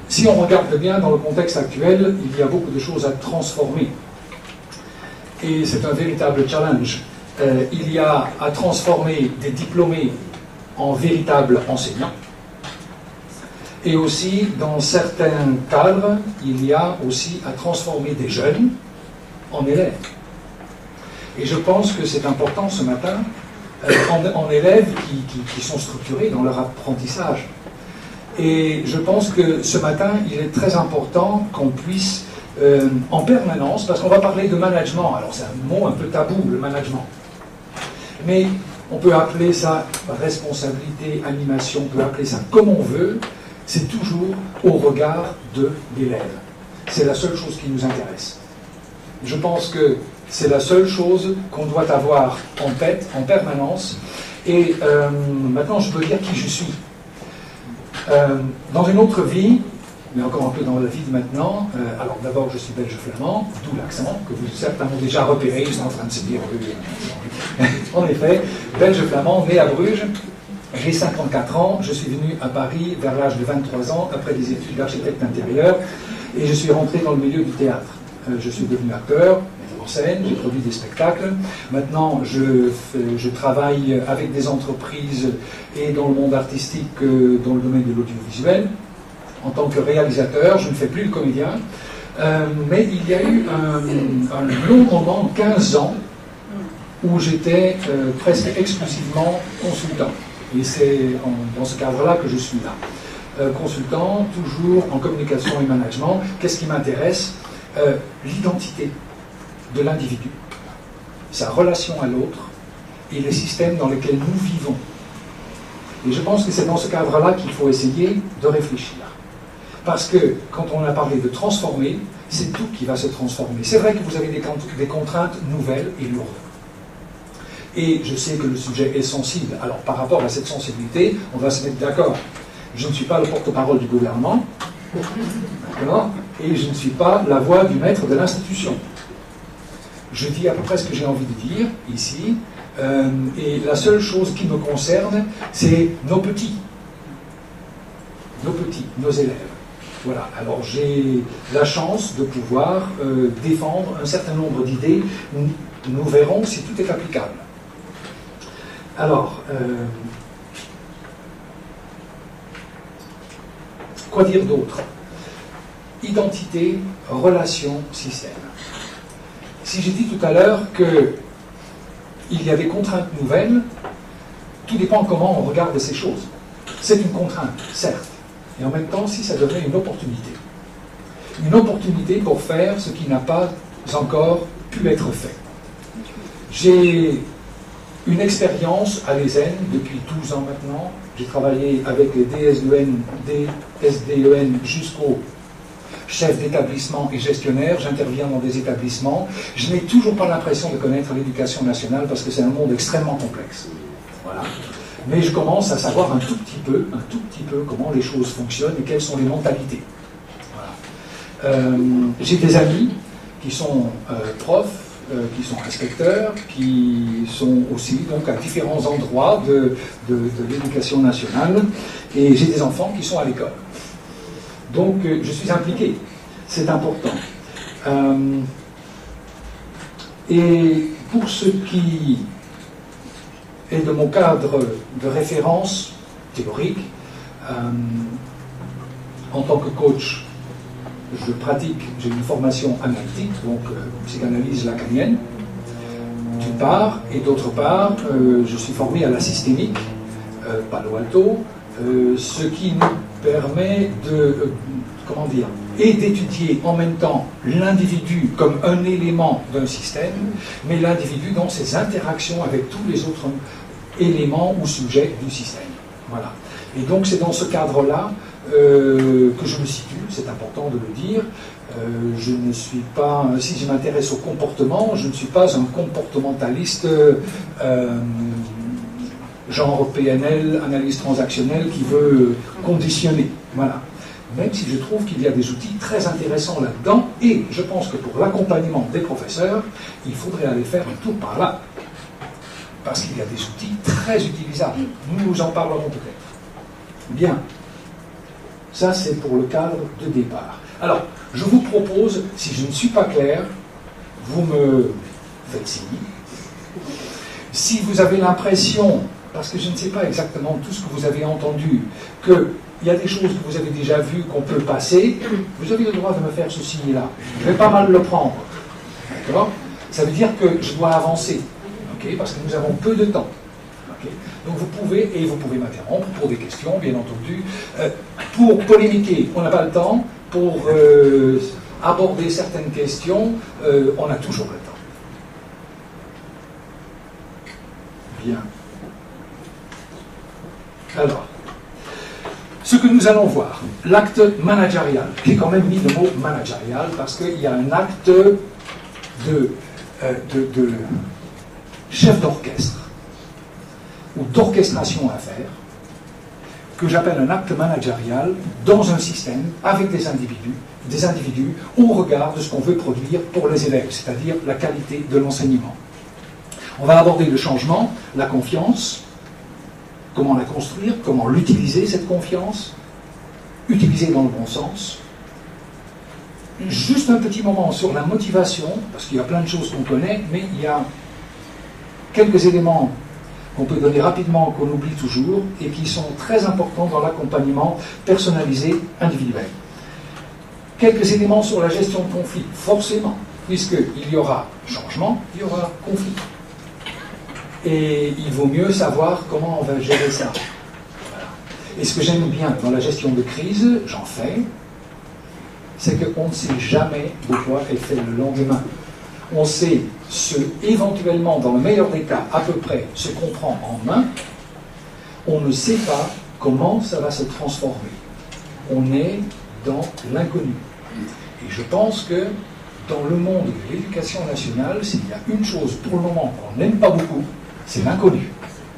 si on regarde bien dans le contexte actuel, il y a beaucoup de choses à transformer. Et c'est un véritable challenge. Il y a à transformer des diplômés en véritables enseignants. Et aussi, dans certains cadres, il y a aussi à transformer des jeunes en élèves. Et je pense que c'est important ce matin, en élèves qui sont structurés dans leur apprentissage. Et je pense que ce matin, il est très important qu'on puisse, en permanence, parce qu'on va parler de management, alors c'est un mot un peu tabou, le management. Mais on peut appeler ça responsabilité, animation, on peut appeler ça comme on veut, c'est toujours au regard de l'élève. C'est la seule chose qui nous intéresse. Je pense que c'est la seule chose qu'on doit avoir en tête, en permanence. Et maintenant, je peux dire qui je suis. Dans une autre vie, mais encore un peu dans la vie de maintenant, alors d'abord, je suis belge-flamand, d'où l'accent, que vous certainement déjà repéré, ils sont en train de se dire... en effet, belge-flamand, né à Bruges. J'ai 54 ans, je suis venu à Paris vers l'âge de 23 ans, après des études d'architecte intérieur, et je suis rentré dans le milieu du théâtre. Je suis devenu acteur, metteur en scène, j'ai produit des spectacles. Maintenant, je travaille avec des entreprises et dans le monde artistique, dans le domaine de l'audiovisuel. En tant que réalisateur, je ne fais plus le comédien, mais il y a eu un long moment, 15 ans, où j'étais presque exclusivement consultant. Et c'est dans ce cadre-là que je suis là. Consultant, toujours en communication et management. Qu'est-ce qui m'intéresse? L'identité de l'individu, sa relation à l'autre et les systèmes dans lesquels nous vivons. Et je pense que c'est dans ce cadre-là qu'il faut essayer de réfléchir. Parce que quand on a parlé de transformer, c'est tout qui va se transformer. C'est vrai que vous avez des contraintes nouvelles et lourdes. Et je sais que le sujet est sensible. Alors, par rapport à cette sensibilité, on va se mettre d'accord. Je ne suis pas le porte-parole du gouvernement, d'accord, et je ne suis pas la voix du maître de l'institution. Je dis à peu près ce que j'ai envie de dire ici, et la seule chose qui me concerne, c'est nos petits, nos élèves. Voilà, alors j'ai la chance de pouvoir défendre un certain nombre d'idées. Nous verrons si tout est applicable. Alors, quoi dire d'autre? Identité, relation, système. Si j'ai dit tout à l'heure qu'il y a des contraintes nouvelles, tout dépend comment on regarde ces choses. C'est une contrainte, certes, et en même temps, si ça devenait une opportunité. Une opportunité pour faire ce qui n'a pas encore pu être fait. J'ai une expérience à l'ESN depuis 12 ans maintenant. J'ai travaillé avec les DSDEN jusqu'au chef d'établissement et gestionnaire. J'interviens dans des établissements. Je n'ai toujours pas l'impression de connaître l'éducation nationale parce que c'est un monde extrêmement complexe. Voilà. Mais je commence à savoir un tout petit peu comment les choses fonctionnent et quelles sont les mentalités. Voilà. J'ai des amis qui sont profs, qui sont inspecteurs, qui sont aussi donc à différents endroits de l'éducation nationale, et j'ai des enfants qui sont à l'école. Donc je suis impliqué, c'est important. Et pour ce qui est de mon cadre de référence théorique, en tant que coach, je pratique, j'ai une formation analytique, donc psychanalyse lacanienne, d'une part, et d'autre part, je suis formé à la systémique, Palo Alto, ce qui nous permet de, et d'étudier en même temps l'individu comme un élément d'un système, mais l'individu dans ses interactions avec tous les autres éléments ou sujets du système. Voilà. Et donc c'est dans ce cadre-là que je me situe, c'est important de le dire. Je ne suis pas, si je m'intéresse au comportement, je ne suis pas un comportementaliste genre PNL, analyse transactionnelle, qui veut conditionner. Voilà. Même si je trouve qu'il y a des outils très intéressants là-dedans, et je pense que pour l'accompagnement des professeurs, il faudrait aller faire un tour par là. Parce qu'il y a des outils très utilisables. Nous en parlerons peut-être. Bien. Ça, c'est pour le cadre de départ. Alors, je vous propose, si je ne suis pas clair, vous me faites signe. Si vous avez l'impression, parce que je ne sais pas exactement tout ce que vous avez entendu, qu'il y a des choses que vous avez déjà vues qu'on peut passer, vous avez le droit de me faire ce signe-là. Je vais pas mal le prendre. D'accord ? Ça veut dire que je dois avancer. Okay ? Parce que nous avons peu de temps. Okay ? Donc vous pouvez m'interrompre pour des questions, bien entendu. Pour polémiquer, on n'a pas le temps. Pour aborder certaines questions, on a toujours le temps. Bien. Alors, ce que nous allons voir, l'acte managérial. J'ai quand même mis le mot managérial parce qu'il y a un acte de chef d'orchestre ou d'orchestration à faire que j'appelle un acte managérial dans un système avec des individus au regard de ce qu'on veut produire pour les élèves, c'est-à-dire la qualité de l'enseignement. On va aborder le changement, la confiance, comment la construire, comment l'utiliser, cette confiance, utiliser dans le bon sens. Juste un petit moment sur la motivation, parce qu'il y a plein de choses qu'on connaît, mais il y a quelques éléments qu'on peut donner rapidement, qu'on oublie toujours, et qui sont très importants dans l'accompagnement personnalisé individuel. Quelques éléments sur la gestion de conflit, forcément, puisqu'il y aura changement, il y aura conflit. Et il vaut mieux savoir comment on va gérer ça. Voilà. Et ce que j'aime bien dans la gestion de crise, j'en fais, c'est qu'on ne sait jamais de quoi est fait le lendemain. On sait éventuellement, dans le meilleur des cas, à peu près ce qu'on prend en main. On ne sait pas comment ça va se transformer. On est dans l'inconnu. Et je pense que dans le monde de l'éducation nationale, s'il y a une chose pour le moment qu'on n'aime pas beaucoup, c'est l'inconnu.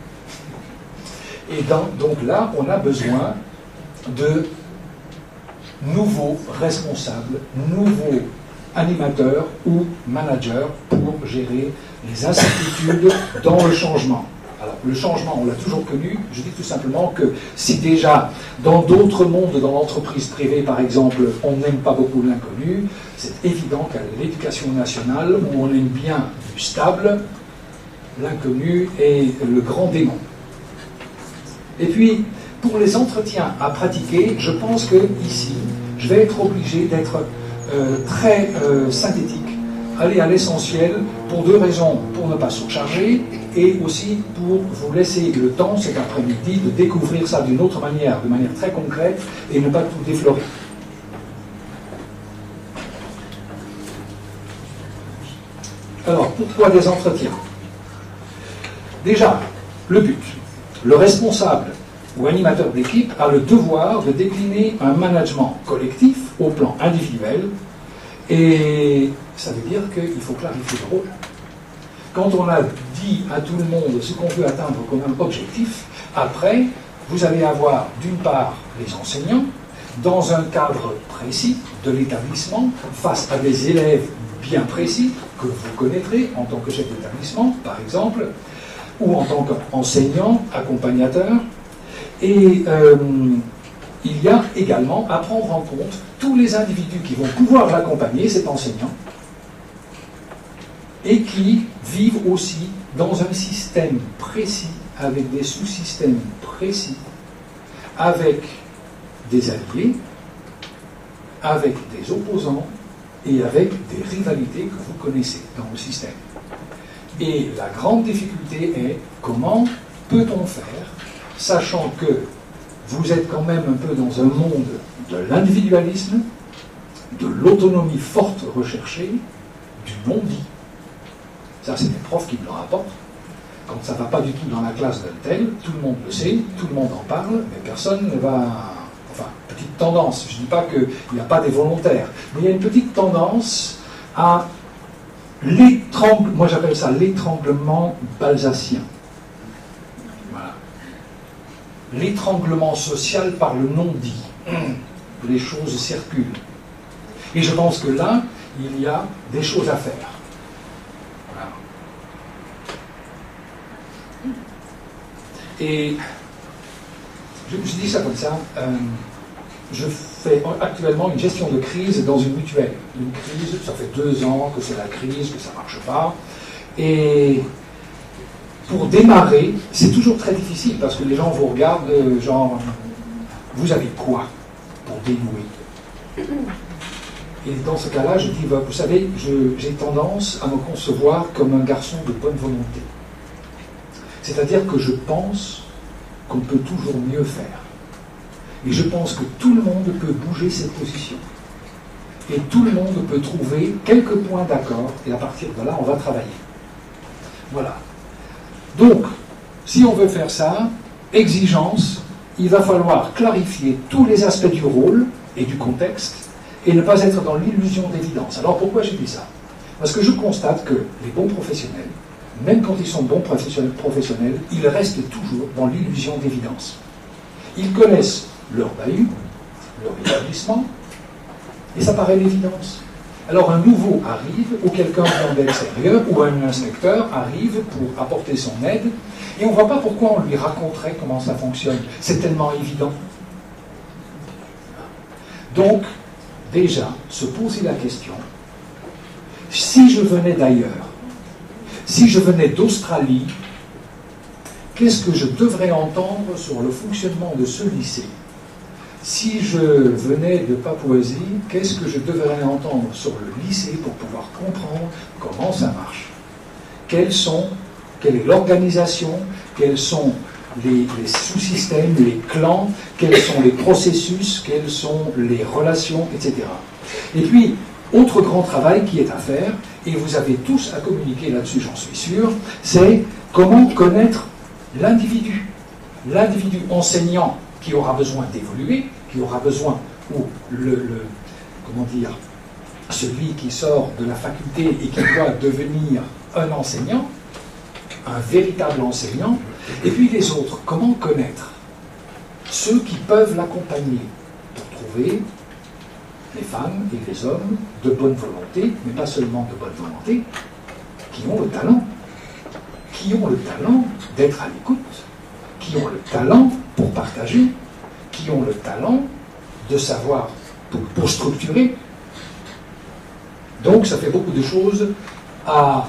Et donc là, on a besoin de nouveaux responsables, nouveaux animateurs ou managers pour gérer les incertitudes dans le changement. Alors, le changement, on l'a toujours connu. Je dis tout simplement que si déjà, dans d'autres mondes, dans l'entreprise privée par exemple, on n'aime pas beaucoup l'inconnu, c'est évident qu'à l'éducation nationale, où on aime bien du stable, l'inconnu est le grand démon. Et puis, pour les entretiens à pratiquer, je pense que ici, je vais être obligé d'être très synthétique, aller à l'essentiel pour deux raisons, pour ne pas surcharger et aussi pour vous laisser le temps cet après-midi de découvrir ça d'une autre manière, de manière très concrète et ne pas tout déflorer. Alors, pourquoi des entretiens? Déjà, le but. Le responsable ou animateur d'équipe a le devoir de décliner un management collectif au plan individuel et ça veut dire qu'il faut clarifier le rôle. Quand on a dit à tout le monde ce qu'on veut atteindre comme un objectif, après, vous allez avoir d'une part les enseignants dans un cadre précis de l'établissement face à des élèves bien précis que vous connaîtrez en tant que chef d'établissement, par exemple, ou en tant qu'enseignant, accompagnateur. Et il y a également à prendre en compte tous les individus qui vont pouvoir l'accompagner, cet enseignant, et qui vivent aussi dans un système précis, avec des sous-systèmes précis, avec des alliés, avec des opposants et avec des rivalités que vous connaissez dans le système. Et la grande difficulté est comment peut-on faire, sachant que vous êtes quand même un peu dans un monde de l'individualisme, de l'autonomie forte recherchée, du non-dit. Ça, c'est les profs qui me le rapportent. Quand ça ne va pas du tout dans la classe d'un tel, tout le monde le sait, tout le monde en parle, mais personne ne va... Enfin, petite tendance, je ne dis pas qu'il n'y a pas des volontaires, mais il y a une petite tendance à l'étranglement, moi j'appelle ça l'étranglement balsacien. Voilà. L'étranglement social par le non-dit. Les choses circulent. Et je pense que là, il y a des choses à faire. Voilà. Et je dis ça comme ça. je fais actuellement une gestion de crise dans une mutuelle. Une crise, ça fait 2 ans que c'est la crise, que ça ne marche pas. Et pour démarrer, c'est toujours très difficile parce que les gens vous regardent, genre, vous avez quoi pour dénouer? Et dans ce cas-là, je dis, vous savez, j'ai tendance à me concevoir comme un garçon de bonne volonté. C'est-à-dire que je pense qu'on peut toujours mieux faire. Et je pense que tout le monde peut bouger ses positions. Et tout le monde peut trouver quelques points d'accord, et à partir de là, on va travailler. Voilà. Donc, si on veut faire ça, exigence, il va falloir clarifier tous les aspects du rôle et du contexte, et ne pas être dans l'illusion d'évidence. Alors pourquoi j'ai dit ça? Parce que je constate que les bons professionnels, même quand ils sont bons professionnels, ils restent toujours dans l'illusion d'évidence. Ils connaissent leur bahut, leur établissement, et ça paraît l'évidence. Alors un nouveau arrive, ou quelqu'un vient de l'extérieur, ou un inspecteur arrive pour apporter son aide, et on ne voit pas pourquoi on lui raconterait comment ça fonctionne. C'est tellement évident. Donc, déjà, se poser la question, si je venais d'ailleurs, si je venais d'Australie, qu'est-ce que je devrais entendre sur le fonctionnement de ce lycée? Si je venais de Papouasie, qu'est-ce que je devrais entendre sur le lycée pour pouvoir comprendre comment ça marche? Quelle est l'organisation? Quels sont les sous-systèmes, les clans? Quels sont les processus? Quelles sont les relations, etc. Et puis, autre grand travail qui est à faire, et vous avez tous à communiquer là-dessus, j'en suis sûr, c'est comment connaître l'individu. L'individu enseignant qui aura besoin d'évoluer, qui aura besoin, ou comment dire, celui qui sort de la faculté et qui doit devenir un enseignant, un véritable enseignant, et puis les autres, comment connaître ceux qui peuvent l'accompagner pour trouver les femmes et les hommes de bonne volonté, mais pas seulement de bonne volonté, qui ont le talent d'être à l'écoute, qui ont le talent pour partager, qui ont le talent de savoir pour structurer. Donc ça fait beaucoup de choses à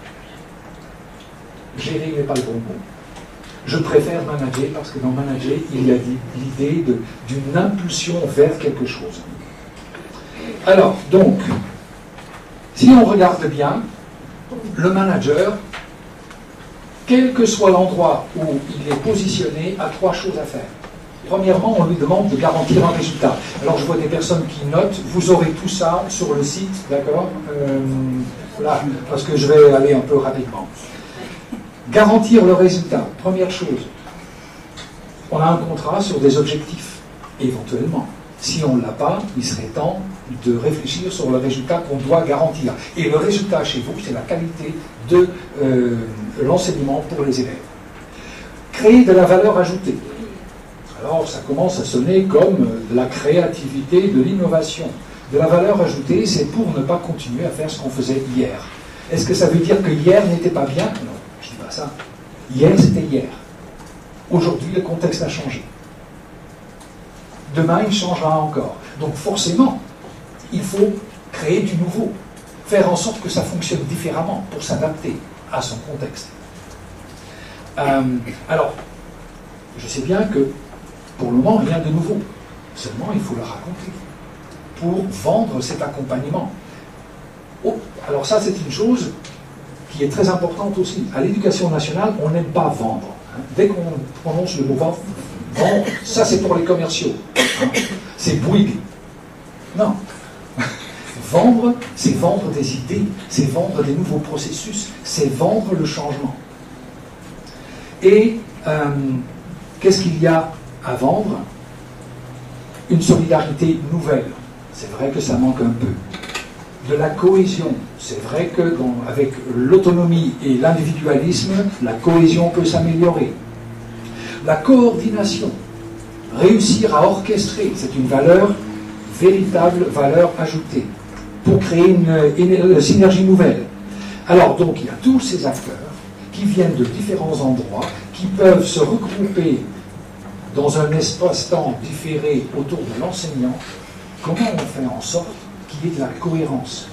gérer, n'est pas le bon mot. Je préfère manager parce que dans manager, il y a l'idée d'une impulsion vers quelque chose. Alors, donc, si on regarde bien, le manager, quel que soit l'endroit où il est positionné, a 3 choses à faire. Premièrement, on lui demande de garantir un résultat. Alors, je vois des personnes qui notent, vous aurez tout ça sur le site, d'accord là, parce que je vais aller un peu rapidement. Garantir le résultat, première chose. On a un contrat sur des objectifs, éventuellement. Si on ne l'a pas, il serait temps de réfléchir sur le résultat qu'on doit garantir. Et le résultat chez vous, c'est la qualité de l'enseignement pour les élèves. Créer de la valeur ajoutée. Alors, ça commence à sonner comme de la créativité, de l'innovation. De la valeur ajoutée, c'est pour ne pas continuer à faire ce qu'on faisait hier. Est-ce que ça veut dire que hier n'était pas bien? Non, je ne dis pas ça. Hier, c'était hier. Aujourd'hui, le contexte a changé. Demain, il changera encore. Donc forcément, il faut créer du nouveau, faire en sorte que ça fonctionne différemment pour s'adapter à son contexte. Alors, je sais bien que pour le moment, rien de nouveau. Seulement, il faut le raconter pour vendre cet accompagnement. Oh, alors ça, c'est une chose qui est très importante aussi. À l'éducation nationale, on n'aime pas vendre. Dès qu'on prononce le mot vendre, ça c'est pour les commerciaux. C'est Bouygues. Non. Vendre, c'est vendre des idées, c'est vendre des nouveaux processus, c'est vendre le changement. Et qu'est-ce qu'il y a à vendre? Une solidarité nouvelle. C'est vrai que ça manque un peu. De la cohésion. C'est vrai que avec l'autonomie et l'individualisme, la cohésion peut s'améliorer. La coordination. Réussir à orchestrer, c'est une valeur, véritable valeur ajoutée, pour créer une synergie nouvelle. Alors donc il y a tous ces acteurs qui viennent de différents endroits, qui peuvent se regrouper dans un espace-temps différé autour de l'enseignant, comment on fait en sorte qu'il y ait de la cohérence?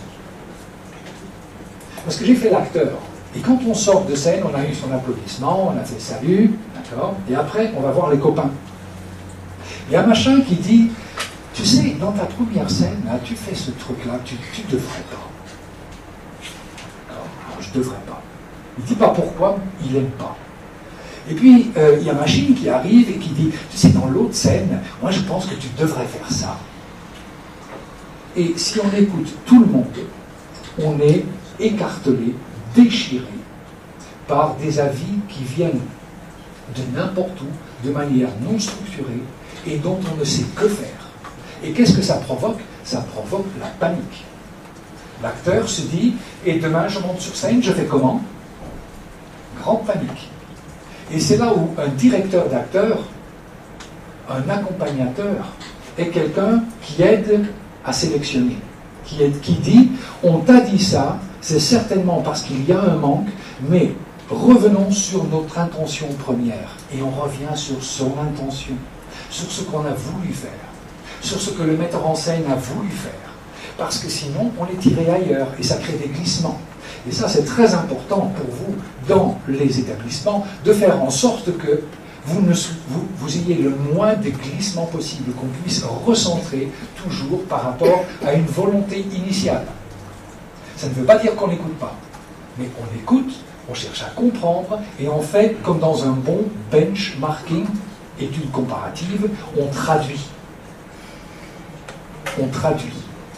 Parce que j'ai fait l'acteur. Et quand on sort de scène, on a eu son applaudissement, on a fait salut, d'accord? Et après, on va voir les copains. Il y a un machin qui dit, tu sais, dans ta première scène, là, tu fais ce truc-là, tu devrais pas. D'accord? Alors, je devrais pas. Il dit pas pourquoi, il aime pas. Et puis, il y a Machine qui arrive et qui dit, tu sais, dans l'autre scène, moi je pense que tu devrais faire ça. Et si on écoute tout le monde, on est écartelé, déchiré par des avis qui viennent de n'importe où, de manière non structurée, et dont on ne sait que faire. Et qu'est-ce que ça provoque? Ça provoque la panique. L'acteur se dit, et demain je monte sur scène, je fais comment? Grande panique. Et c'est là où un directeur d'acteur, un accompagnateur, est quelqu'un qui aide à sélectionner, qui dit, on t'a dit ça, c'est certainement parce qu'il y a un manque, mais revenons sur notre intention première, et on revient sur son intention, sur ce qu'on a voulu faire, sur ce que le metteur en scène a voulu faire, parce que sinon on est tiré ailleurs, et ça crée des glissements. Et ça, c'est très important pour vous, dans les établissements, de faire en sorte que vous ayez le moins de glissements possible, qu'on puisse recentrer toujours par rapport à une volonté initiale. Ça ne veut pas dire qu'on n'écoute pas, mais on écoute, on cherche à comprendre, et on fait, comme dans un bon benchmarking, étude comparative, on traduit. On traduit.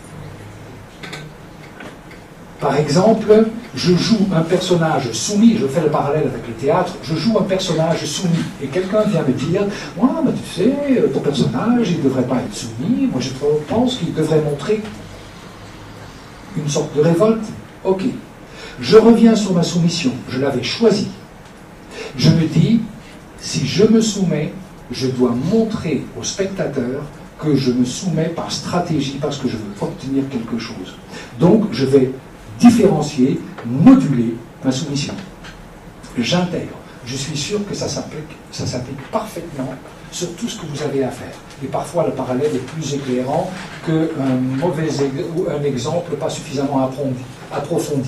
Par exemple, je joue un personnage soumis, je fais le parallèle avec le théâtre, je joue un personnage soumis, et quelqu'un vient me dire, ouais, mais tu sais, ton personnage, il ne devrait pas être soumis, moi je pense qu'il devrait montrer une sorte de révolte. Ok, je reviens sur ma soumission, je l'avais choisie. Je me dis, si je me soumets, je dois montrer au spectateur que je me soumets par stratégie, parce que je veux obtenir quelque chose. Donc, je vais différencier, moduler ma soumission. J'intègre. Je suis sûr que ça s'applique parfaitement sur tout ce que vous avez à faire. Et parfois, le parallèle est plus éclairant qu'un exemple pas suffisamment approfondi.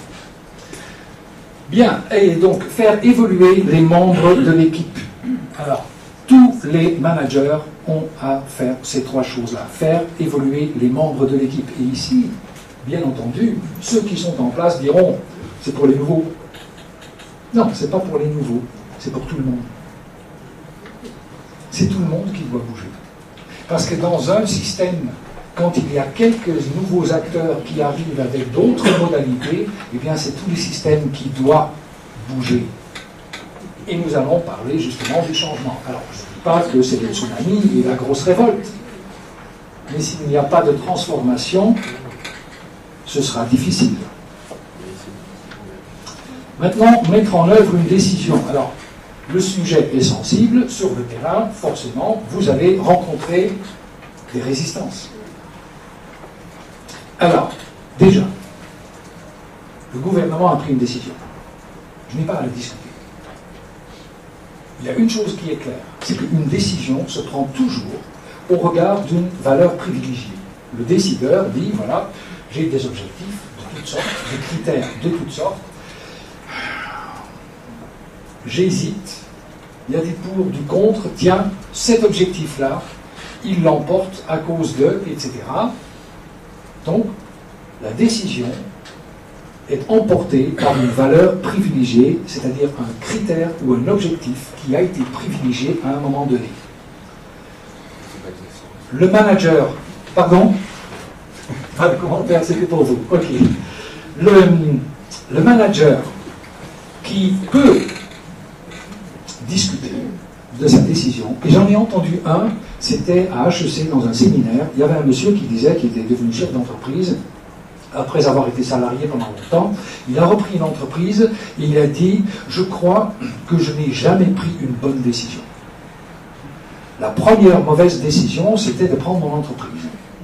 Bien, et donc, faire évoluer les membres de l'équipe. Alors, tous les managers ont à faire ces trois choses-là. Faire évoluer les membres de l'équipe. Et ici, bien entendu, ceux qui sont en place diront, c'est pour les nouveaux. Non, c'est pas pour les nouveaux, c'est pour tout le monde. C'est tout le monde qui doit bouger. Parce que dans un système, quand il y a quelques nouveaux acteurs qui arrivent avec d'autres modalités, eh bien c'est tout le système qui doit bouger. Et nous allons parler justement du changement. Alors, je ne dis pas que c'est le tsunami et la grosse révolte. Mais s'il n'y a pas de transformation, ce sera difficile. Maintenant, mettre en œuvre une décision. Alors, le sujet est sensible. Sur le terrain, forcément, vous allez rencontrer des résistances. Alors, déjà, le gouvernement a pris une décision. Je n'ai pas à la discuter. Il y a une chose qui est claire, c'est qu'une décision se prend toujours au regard d'une valeur privilégiée. Le décideur dit, voilà, j'ai des objectifs de toutes sortes, des critères de toutes sortes, j'hésite, il y a du pour, du contre, tiens, cet objectif-là, il l'emporte à cause de, etc. Donc, la décision est emportée par une valeur privilégiée, c'est-à-dire un critère ou un objectif qui a été privilégié à un moment donné. Le manager, pardon? Pas de commentaire, c'est que pour vous. Ok. Le manager qui peut discuter de sa décision, et j'en ai entendu un, c'était à HEC dans un séminaire, il y avait un monsieur qui disait qu'il était devenu chef d'entreprise, après avoir été salarié pendant longtemps, il a repris une entreprise et il a dit « Je crois que je n'ai jamais pris une bonne décision. La première mauvaise décision, c'était de prendre mon entreprise. »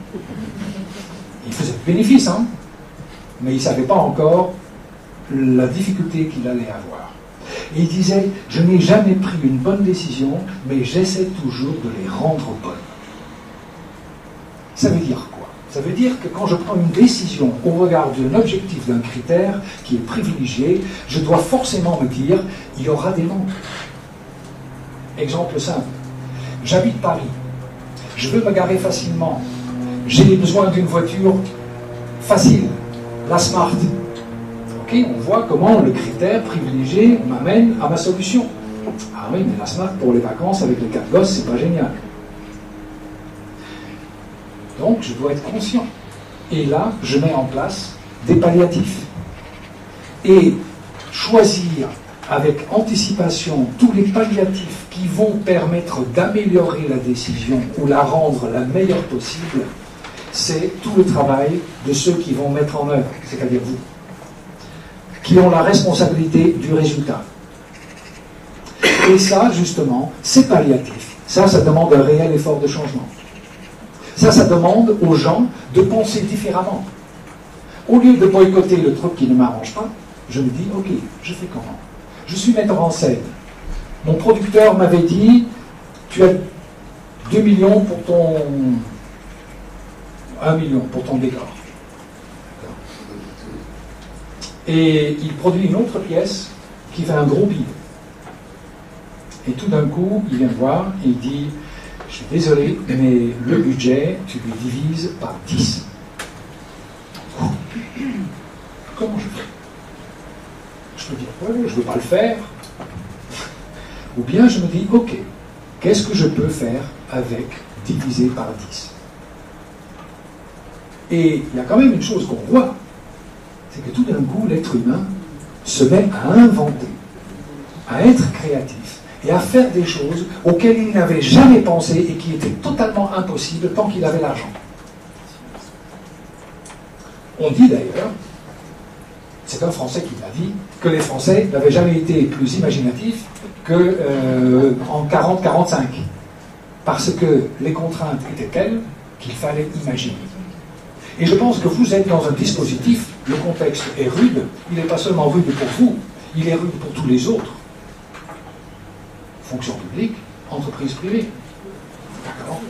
Il faisait du bénéfice, hein, mais il ne savait pas encore la difficulté qu'il allait avoir. Et il disait, je n'ai jamais pris une bonne décision, mais j'essaie toujours de les rendre bonnes. Ça veut dire quoi? Ça veut dire que quand je prends une décision au regard d'un objectif, d'un critère qui est privilégié, je dois forcément me dire, il y aura des manques. Exemple simple, j'habite Paris, je veux me garer facilement, j'ai besoin d'une voiture facile, la Smart. Ok, on voit comment le critère privilégié m'amène à ma solution. Ah oui, mais la Smart pour les vacances avec les 4 gosses, c'est pas génial. Donc, je dois être conscient. Et là, je mets en place des palliatifs. Et choisir avec anticipation tous les palliatifs qui vont permettre d'améliorer la décision ou la rendre la meilleure possible, c'est tout le travail de ceux qui vont mettre en œuvre, c'est-à-dire vous, qui ont la responsabilité du résultat. Et ça, justement, c'est palliatif. Ça demande un réel effort de changement. Ça demande aux gens de penser différemment. Au lieu de boycotter le truc qui ne m'arrange pas, je me dis, ok, je fais comment? Je suis metteur en scène. Mon producteur m'avait dit, tu as 2 millions pour ton... 1 million pour ton décor. Et il produit une autre pièce qui fait un gros bide. Et tout d'un coup, il vient me voir et il dit, je suis désolé, mais le budget, tu lui divises par 10. Comment je fais? Je peux dire, ouais, je ne veux pas le faire. Ou bien je me dis, ok, qu'est-ce que je peux faire avec divisé par 10? Et il y a quand même une chose qu'on voit, c'est que tout d'un coup, l'être humain se met à inventer, à être créatif, et à faire des choses auxquelles il n'avait jamais pensé et qui étaient totalement impossibles tant qu'il avait l'argent. On dit d'ailleurs, c'est un Français qui l'a dit, que les Français n'avaient jamais été plus imaginatifs qu'en 40-45, parce que les contraintes étaient telles qu'il fallait imaginer. Et je pense que vous êtes dans un dispositif, le contexte est rude, il n'est pas seulement rude pour vous, il est rude pour tous les autres. Fonction publique, entreprise privée. D'accord.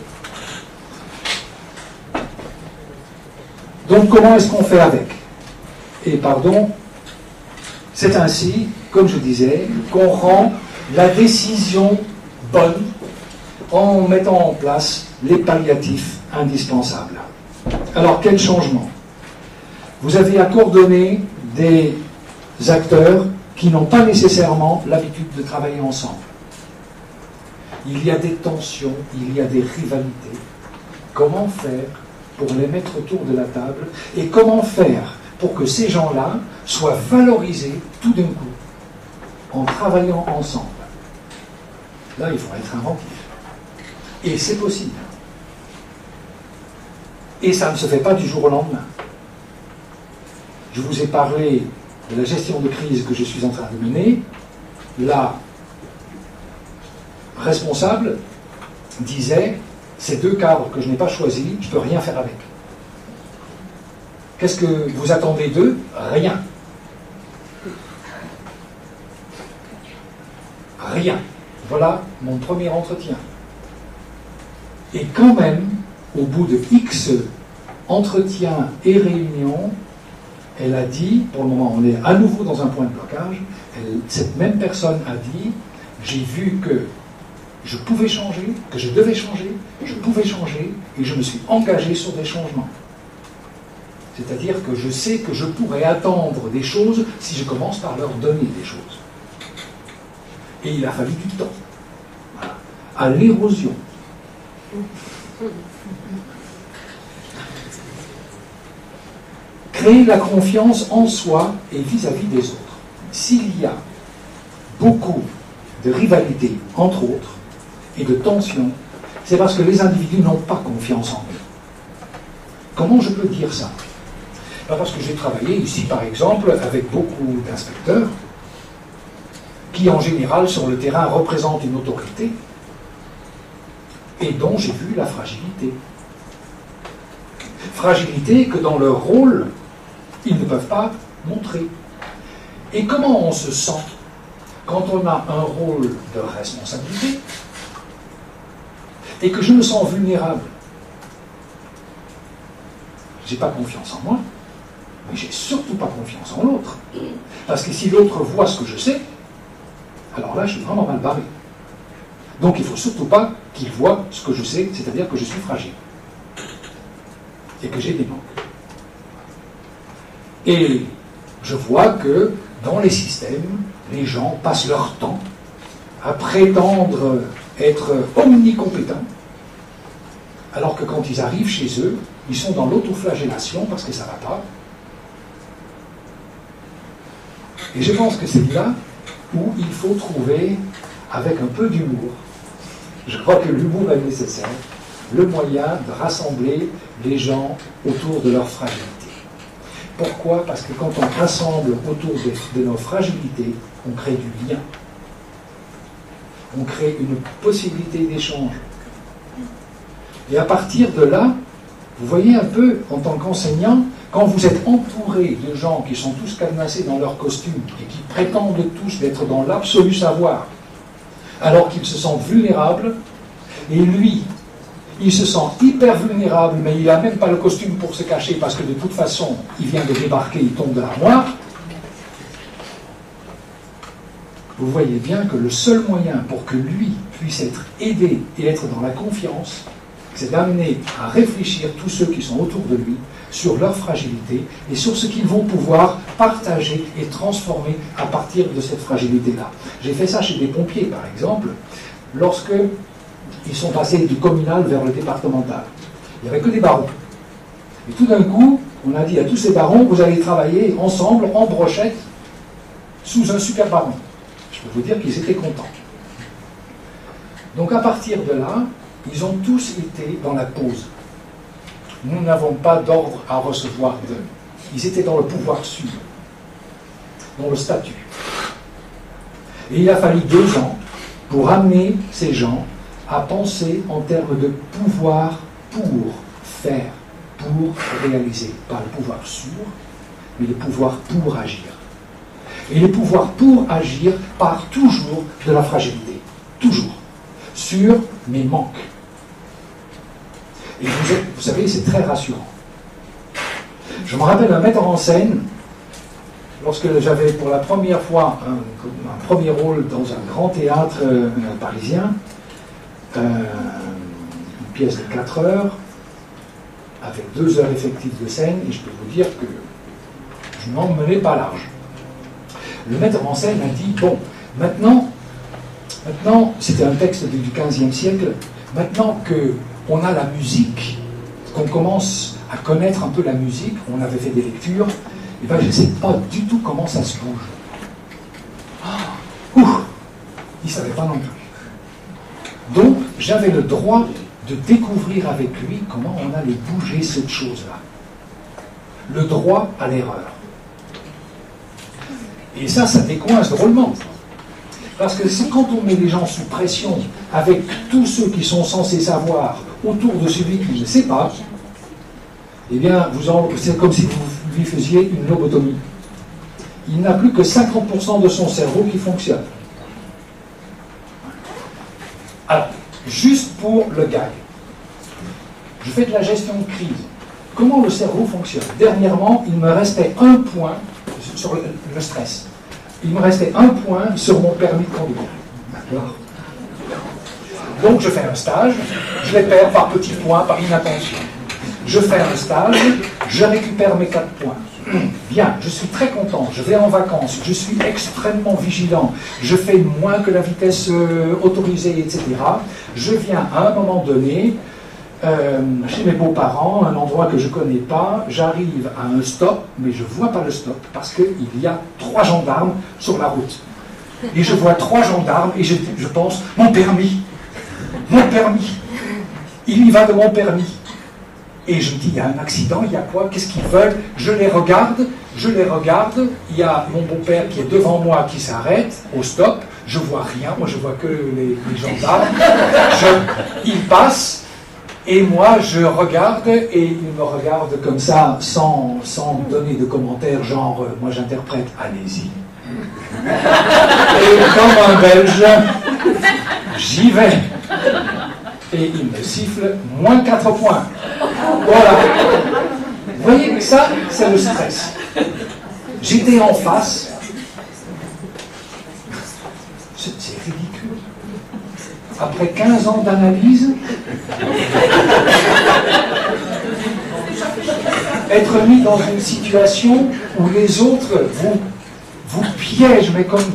Donc comment est-ce qu'on fait avec? Et pardon, c'est ainsi, comme je disais, qu'on rend la décision bonne en mettant en place les palliatifs indispensables. Alors quel changement? Vous avez à coordonner des acteurs qui n'ont pas nécessairement l'habitude de travailler ensemble. Il y a des tensions, il y a des rivalités. Comment faire pour les mettre autour de la table et comment faire pour que ces gens-là soient valorisés tout d'un coup en travaillant ensemble? Là, il faut être inventif. Et c'est possible. Et ça ne se fait pas du jour au lendemain. Je vous ai parlé de la gestion de crise que je suis en train de mener. La responsable disait, ces 2 cadres que je n'ai pas choisis, je ne peux rien faire avec. Qu'est-ce que vous attendez d'eux? Rien. Rien. Voilà mon premier entretien. Et quand même, au bout de X entretiens et réunions, elle a dit, pour le moment on est à nouveau dans un point de blocage, cette même personne a dit, j'ai vu que je pouvais changer, que je devais changer, je pouvais changer, et je me suis engagé sur des changements. C'est-à-dire que je sais que je pourrais attendre des choses si je commence par leur donner des choses. Et il a fallu du temps. Voilà. À l'érosion. Créer la confiance en soi et vis-à-vis des autres. S'il y a beaucoup de rivalité, entre autres, et de tension, c'est parce que les individus n'ont pas confiance en eux. Comment je peux dire ça? Parce que j'ai travaillé ici, par exemple, avec beaucoup d'inspecteurs qui, en général, sur le terrain, représentent une autorité et dont j'ai vu la fragilité. Fragilité que, dans leur rôle, ils ne peuvent pas montrer. Et comment on se sent quand on a un rôle de responsabilité et que je me sens vulnérable. J'ai pas confiance en moi, mais j'ai surtout pas confiance en l'autre. Parce que si l'autre voit ce que je sais, alors là, je suis vraiment mal barré. Donc il ne faut surtout pas qu'il voit ce que je sais, c'est-à-dire que je suis fragile. Et que j'ai des manques. Et je vois que dans les systèmes, les gens passent leur temps à prétendre être omnicompétents, alors que quand ils arrivent chez eux, ils sont dans l'autoflagellation parce que ça ne va pas. Et je pense que c'est là où il faut trouver, avec un peu d'humour, je crois que l'humour est nécessaire, le moyen de rassembler les gens autour de leur fragilité. Pourquoi? Parce que quand on rassemble autour de nos fragilités, on crée du lien. On crée une possibilité d'échange. Et à partir de là, vous voyez un peu, en tant qu'enseignant, quand vous êtes entouré de gens qui sont tous cadenassés dans leur costume et qui prétendent tous d'être dans l'absolu savoir, alors qu'ils se sentent vulnérables, et lui, il se sent hyper vulnérable, mais il n'a même pas le costume pour se cacher, parce que de toute façon, il vient de débarquer, il tombe de l'armoire. Vous voyez bien que le seul moyen pour que lui puisse être aidé et être dans la confiance, c'est d'amener à réfléchir tous ceux qui sont autour de lui sur leur fragilité et sur ce qu'ils vont pouvoir partager et transformer à partir de cette fragilité-là. J'ai fait ça chez des pompiers, par exemple, lorsque ils sont passés du communal vers le départemental. Il n'y avait que des barons. Et tout d'un coup, on a dit à tous ces barons, vous allez travailler ensemble, en brochette, sous un super baron. Je peux vous dire qu'ils étaient contents. Donc à partir de là, ils ont tous été dans la pause. Nous n'avons pas d'ordre à recevoir d'eux. Ils étaient dans le pouvoir sûr, dans le statut. Et il a fallu 2 ans pour amener ces gens à penser en termes de pouvoir pour faire, pour réaliser. Pas le pouvoir sûr, mais le pouvoir pour agir. Et le pouvoir pour agir part toujours de la fragilité. Toujours. Sur mes manques. Et vous savez, c'est très rassurant. Je me rappelle un metteur en scène, lorsque j'avais pour la première fois un premier rôle dans un grand théâtre parisien, une pièce de 4 heures, avec 2 heures effectives de scène, et je peux vous dire que je n'en menais pas large. Le metteur en scène a dit, bon, maintenant c'était un texte du XVe siècle, maintenant qu'on a la musique, qu'on commence à connaître un peu la musique, on avait fait des lectures, et bien je ne sais pas du tout comment ça se bouge. Il ne savait pas non plus. Donc j'avais le droit de découvrir avec lui comment on allait bouger cette chose-là. Le droit à l'erreur. Et ça décoince drôlement. Parce que quand on met les gens sous pression, avec tous ceux qui sont censés savoir, autour de celui qui ne sait pas, eh bien, c'est comme si vous lui faisiez une lobotomie. Il n'a plus que 50% de son cerveau qui fonctionne. Alors, juste pour le gag, je fais de la gestion de crise. Comment le cerveau fonctionne? Dernièrement, il me restait un point sur le stress. Il me restait un point sur mon permis de conduire. D'accord. Donc je fais un stage, je les perds par petits points, par inattention. Je fais un stage, je récupère mes 4 points. Bien, je suis très content, je vais en vacances, je suis extrêmement vigilant, je fais moins que la vitesse autorisée, etc. Je viens à un moment donné, chez mes beaux-parents, un endroit que je ne connais pas, j'arrive à un stop, mais je ne vois pas le stop, parce qu'il y a 3 gendarmes sur la route. Et je vois 3 gendarmes, et je pense, mon permis, il y va de mon permis. Et je me dis, il y a un accident, il y a quoi, qu'est-ce qu'ils veulent? Je les regarde, il y a mon beau-père qui est devant moi qui s'arrête au stop, je vois rien, moi je vois que les gendarmes, ils passent, et moi je regarde, et ils me regardent comme ça, sans donner de commentaires, genre, moi j'interprète, allez-y. Et comme un Belge, j'y vais. Et il me siffle moins 4 points. Voilà. Vous voyez, ça, c'est le stress. J'étais en face. C'est ridicule. Après 15 ans d'analyse, être mis dans une situation où les autres vous piègent, mais comme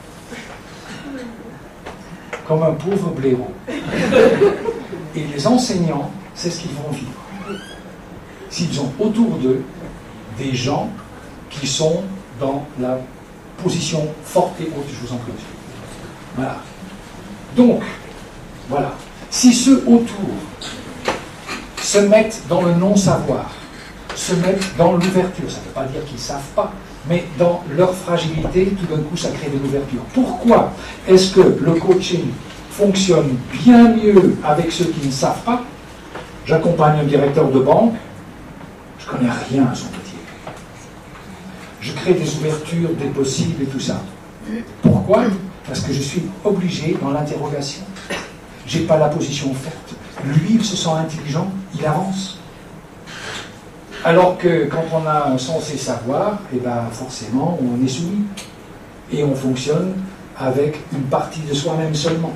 un pauvre blaireau. Et les enseignants, c'est ce qu'ils vont vivre. S'ils ont autour d'eux des gens qui sont dans la position forte et haute, je vous en prie. Voilà. Donc, voilà. Si ceux autour se mettent dans le non-savoir, se mettent dans l'ouverture, ça ne veut pas dire qu'ils ne savent pas, mais dans leur fragilité, tout d'un coup, ça crée de l'ouverture. Pourquoi est-ce que le coaching fonctionne bien mieux avec ceux qui ne savent pas? J'accompagne un directeur de banque, je ne connais rien à son métier. Je crée des ouvertures, des possibles et tout ça. Pourquoi? Parce que je suis obligé dans l'interrogation. Je n'ai pas la position forte. Lui, il se sent intelligent, il avance. Alors que quand on a censé savoir, eh ben forcément, on est soumis. Et on fonctionne avec une partie de soi-même seulement.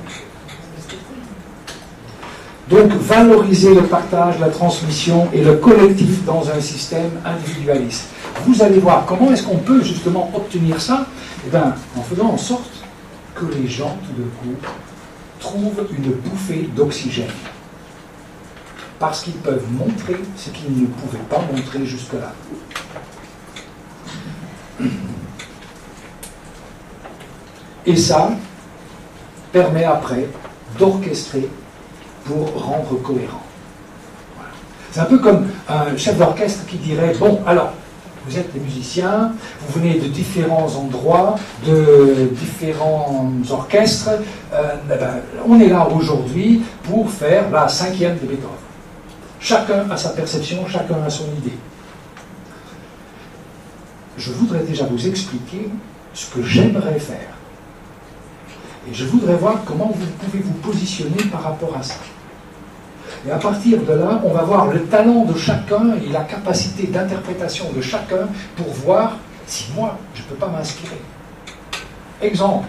Donc, valoriser le partage, la transmission et le collectif dans un système individualiste. Vous allez voir comment est-ce qu'on peut justement obtenir ça? Eh bien, en faisant en sorte que les gens, tout d'un coup, trouvent une bouffée d'oxygène. Parce qu'ils peuvent montrer ce qu'ils ne pouvaient pas montrer jusque-là. Et ça permet après d'orchestrer pour rendre cohérent. Voilà. C'est un peu comme un chef d'orchestre qui dirait, bon, alors, vous êtes des musiciens, vous venez de différents endroits, de différents orchestres, on est là aujourd'hui pour faire la 5e de Beethoven. Chacun a sa perception, chacun a son idée. Je voudrais déjà vous expliquer ce que j'aimerais faire. Et je voudrais voir comment vous pouvez vous positionner par rapport à ça. Et à partir de là, on va voir le talent de chacun et la capacité d'interprétation de chacun pour voir si moi, je ne peux pas m'inspirer. Exemple.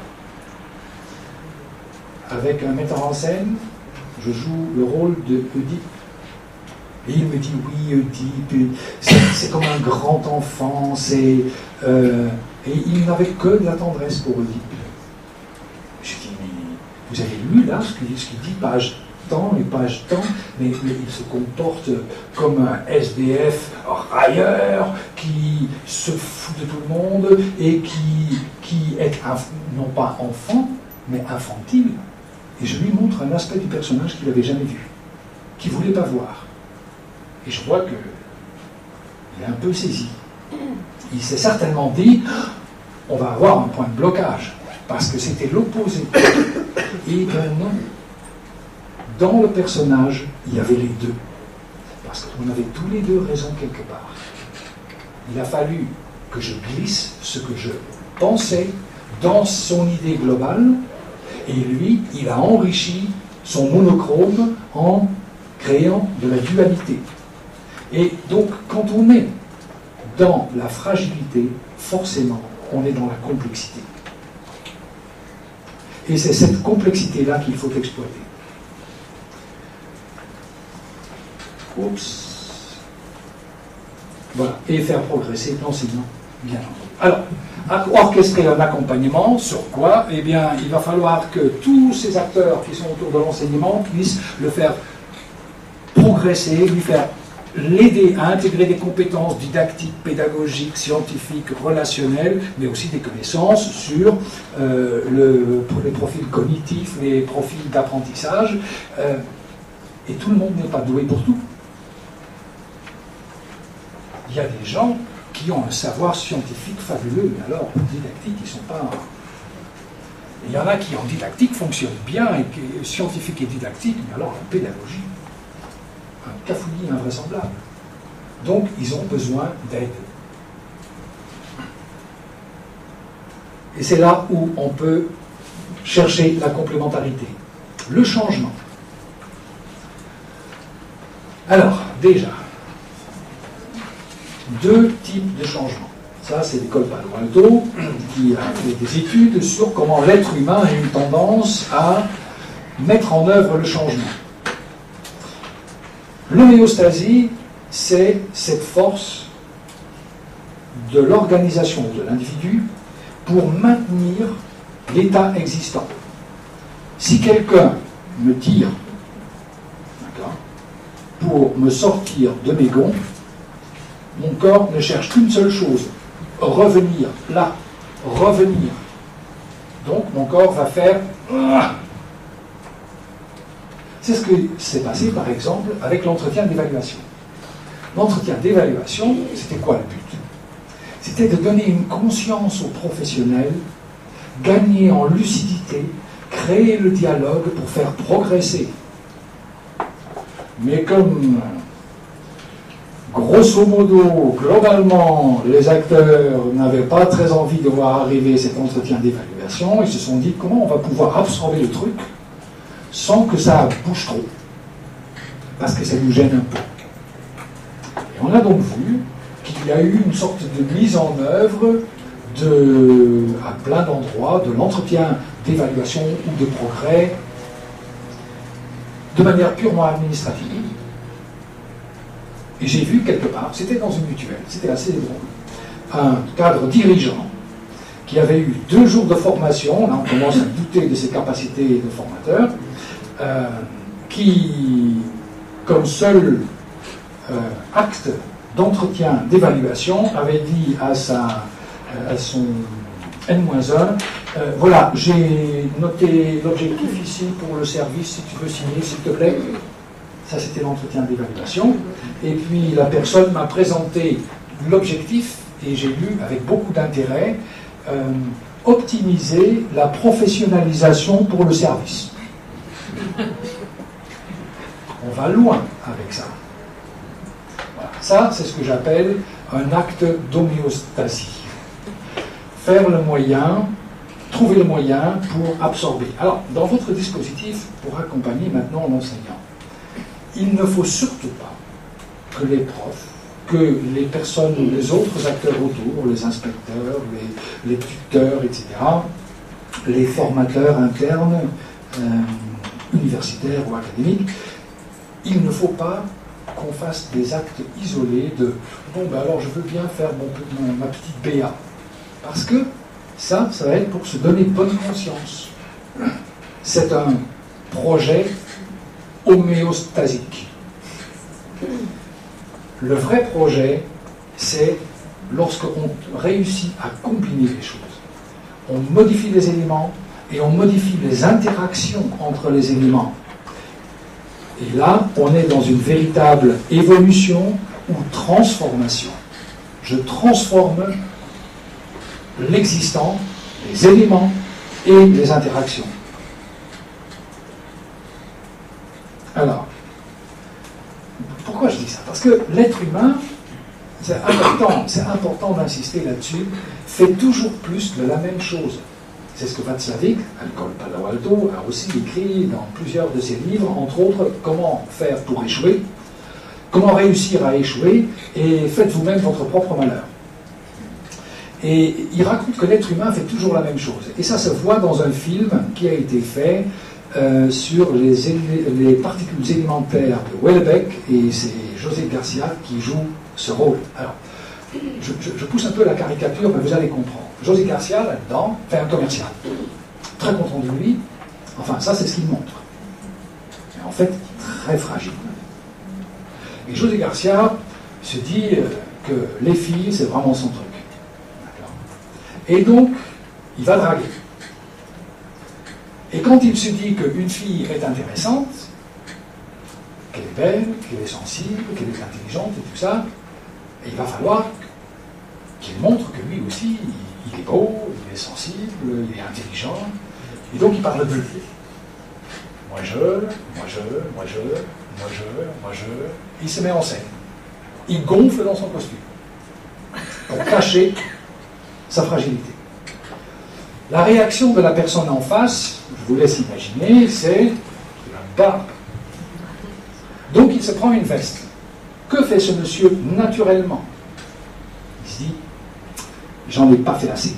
Avec un metteur en scène, je joue le rôle de Oedipe. Et il me dit, oui, Oedipe, c'est comme un grand enfant, et il n'avait que de la tendresse pour Oedipe. Je dis, mais vous avez lu là ce qu'il dit, page temps et page temps, mais il se comporte comme un SDF railleur qui se fout de tout le monde et qui est non pas enfant, mais infantile. Et je lui montre un aspect du personnage qu'il n'avait jamais vu, qu'il ne voulait pas voir. Et je vois qu'il est un peu saisi. Il s'est certainement dit, on va avoir un point de blocage. Parce que c'était l'opposé. Et bien non. Dans le personnage, il y avait les deux. Parce qu'on avait tous les deux raison quelque part. Il a fallu que je glisse ce que je pensais dans son idée globale, et lui, il a enrichi son monochrome en créant de la dualité. Et donc, quand on est dans la fragilité, forcément, on est dans la complexité. Et c'est cette complexité-là qu'il faut exploiter. Oups. Voilà. Et faire progresser l'enseignant, bien entendu. Alors, orchestrer un accompagnement, sur quoi? Eh bien, il va falloir que tous ces acteurs qui sont autour de l'enseignement puissent le faire progresser, lui faire l'aider à intégrer des compétences didactiques, pédagogiques, scientifiques, relationnelles, mais aussi des connaissances sur les profils cognitifs, les profils d'apprentissage. Et tout le monde n'est pas doué pour tout. Il y a des gens qui ont un savoir scientifique fabuleux, mais alors, en didactique, ils ne sont pas... Il y en a qui, en didactique, fonctionnent bien, et qui, scientifique et didactique, mais alors, en pédagogie, un cafouillis invraisemblable. Donc, ils ont besoin d'aide. Et c'est là où on peut chercher la complémentarité. Le changement. Alors, déjà, deux types de changements. Ça, c'est l'école Palo Alto qui a fait des études sur comment l'être humain a une tendance à mettre en œuvre le changement. L'homéostasie, c'est cette force de l'organisation de l'individu pour maintenir l'état existant. Si quelqu'un me tire pour me sortir de mes gonds, mon corps ne cherche qu'une seule chose, revenir, là, revenir. Donc mon corps va faire... C'est ce que s'est passé par exemple avec l'entretien d'évaluation. L'entretien d'évaluation, c'était quoi le but? C'était de donner une conscience aux professionnels, gagner en lucidité, créer le dialogue pour faire progresser. Mais comme, grosso modo, globalement, les acteurs n'avaient pas très envie de voir arriver cet entretien d'évaluation, ils se sont dit comment on va pouvoir absorber le truc sans que ça bouge trop, parce que ça nous gêne un peu. Et on a donc vu qu'il y a eu une sorte de mise en œuvre à plein d'endroits de l'entretien d'évaluation ou de progrès de manière purement administrative. Et j'ai vu quelque part, c'était dans une mutuelle, c'était assez drôle, un cadre dirigeant qui avait eu 2 jours de formation, là on commence à douter de ses capacités de formateur, qui, comme seul acte d'entretien d'évaluation, avait dit à son N-1, voilà, j'ai noté l'objectif ici pour le service, si tu veux signer, s'il te plaît. Ça, c'était l'entretien d'évaluation. Et puis, la personne m'a présenté l'objectif, et j'ai lu avec beaucoup d'intérêt, optimiser la professionnalisation pour le service. On va loin avec ça. Voilà. Ça, c'est ce que j'appelle un acte d'homéostasie. Faire le moyen, trouver le moyen pour absorber. Alors, dans votre dispositif, pour accompagner maintenant l'enseignant, il ne faut surtout pas que les profs, que les personnes, les autres acteurs autour, les inspecteurs, les tuteurs, etc., les formateurs internes, universitaires ou académiques, il ne faut pas qu'on fasse des actes isolés de « bon, ben alors je veux bien faire ma petite BA ». Parce que ça va être pour se donner bonne conscience. C'est un projet homéostasique. Le vrai projet, c'est lorsqu'on réussit à combiner les choses. On modifie les éléments et on modifie les interactions entre les éléments. Et là, on est dans une véritable évolution ou transformation. Je transforme l'existant, les éléments et les interactions. Alors, pourquoi je dis ça? Parce que l'être humain, c'est important d'insister là-dessus, fait toujours plus de la même chose. C'est ce que Václavic, à l'école Palo Alto, a aussi écrit dans plusieurs de ses livres, entre autres, comment faire pour échouer, comment réussir à échouer, et faites vous-même votre propre malheur. Et il raconte que l'être humain fait toujours la même chose. Et ça se voit dans un film qui a été fait sur les particules élémentaires de Houellebecq, et c'est José Garcia qui joue ce rôle. Alors, je pousse un peu la caricature, mais vous allez comprendre. José Garcia, là-dedans, fait un commercial. Très content de lui. Enfin, ça, c'est ce qu'il montre. Mais en fait, très fragile. Et José Garcia se dit que les filles, c'est vraiment son truc. Et donc, il va draguer. Et quand il se dit qu'une fille est intéressante, qu'elle est belle, qu'elle est sensible, qu'elle est intelligente et tout ça, et il va falloir qu'il montre que lui aussi, il est beau, il est sensible, il est intelligent. Et donc il parle de lui. Moi je. Il se met en scène. Il gonfle dans son costume pour cacher sa fragilité. La réaction de la personne en face, je vous laisse imaginer, c'est la barbe. Donc il se prend une veste. Que fait ce monsieur naturellement? Il se dit, j'en ai pas fait assez.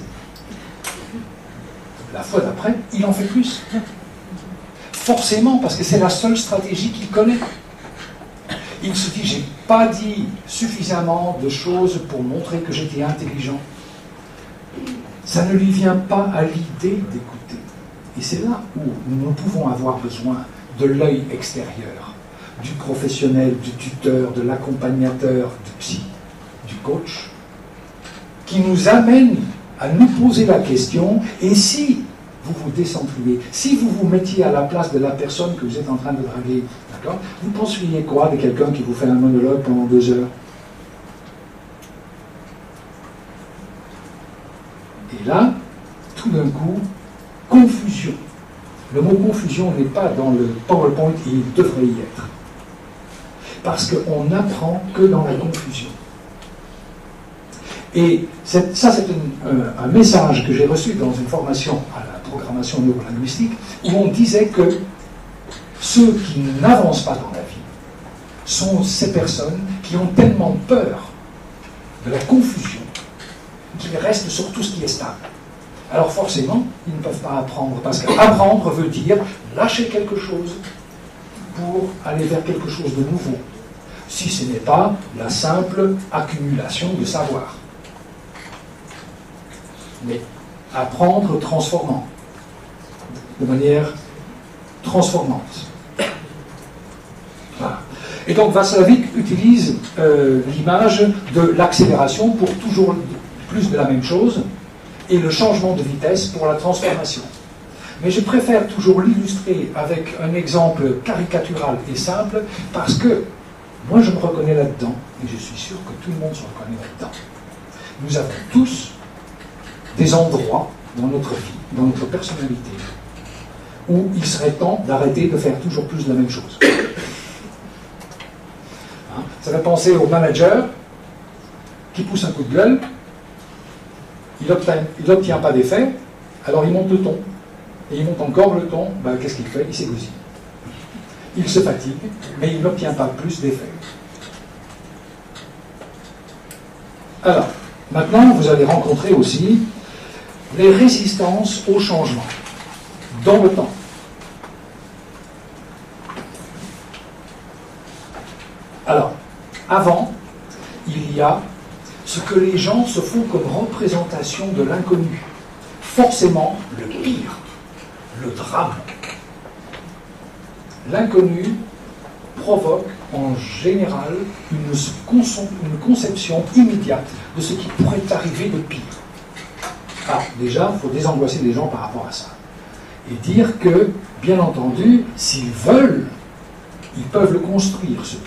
La fois d'après, il en fait plus. Forcément, parce que c'est la seule stratégie qu'il connaît. Il se dit, j'ai pas dit suffisamment de choses pour montrer que j'étais intelligent. Ça ne lui vient pas à l'idée d'écouter. Et c'est là où nous pouvons avoir besoin de l'œil extérieur, du professionnel, du tuteur, de l'accompagnateur, du psy, du coach, qui nous amène à nous poser la question, et si vous vous décentriez, si vous vous mettiez à la place de la personne que vous êtes en train de draguer, d'accord, vous penseriez quoi de quelqu'un qui vous fait un monologue pendant 2 heures? Et là, tout d'un coup, confusion. Le mot confusion n'est pas dans le PowerPoint et il devrait y être. Parce qu'on n'apprend que dans la confusion. Et ça, c'est un message que j'ai reçu dans une formation à la programmation neurolinguistique, où on disait que ceux qui n'avancent pas dans la vie sont ces personnes qui ont tellement peur de la confusion qu'ils restent sur tout ce qui est stable. Alors forcément, ils ne peuvent pas apprendre, parce qu'apprendre veut dire lâcher quelque chose pour aller vers quelque chose de nouveau, si ce n'est pas la simple accumulation de savoir. Mais apprendre transformant, de manière transformante. Voilà. Et donc Václavic utilise l'image de l'accélération pour toujours plus de la même chose, et le changement de vitesse pour la transformation. Mais je préfère toujours l'illustrer avec un exemple caricatural et simple, parce que moi je me reconnais là-dedans, et je suis sûr que tout le monde se reconnaît là-dedans. Nous avons tous des endroits dans notre vie, dans notre personnalité, où il serait temps d'arrêter de faire toujours plus de la même chose. Hein? Ça fait penser au manager qui pousse un coup de gueule, il n'obtient pas d'effet, alors il monte le ton. Et il monte encore le ton, ben, qu'est-ce qu'il fait? Il s'égosille. Il se fatigue, mais il n'obtient pas plus d'effet. Alors, maintenant, vous allez rencontrer aussi les résistances au changement dans le temps. Alors, avant, il y a ce que les gens se font comme représentation de l'inconnu. Forcément, le pire, le drame. L'inconnu provoque en général une conception immédiate de ce qui pourrait arriver de pire. Alors, déjà, il faut désangoisser les gens par rapport à ça. Et dire que, bien entendu, s'ils veulent, ils peuvent le construire, ce pire.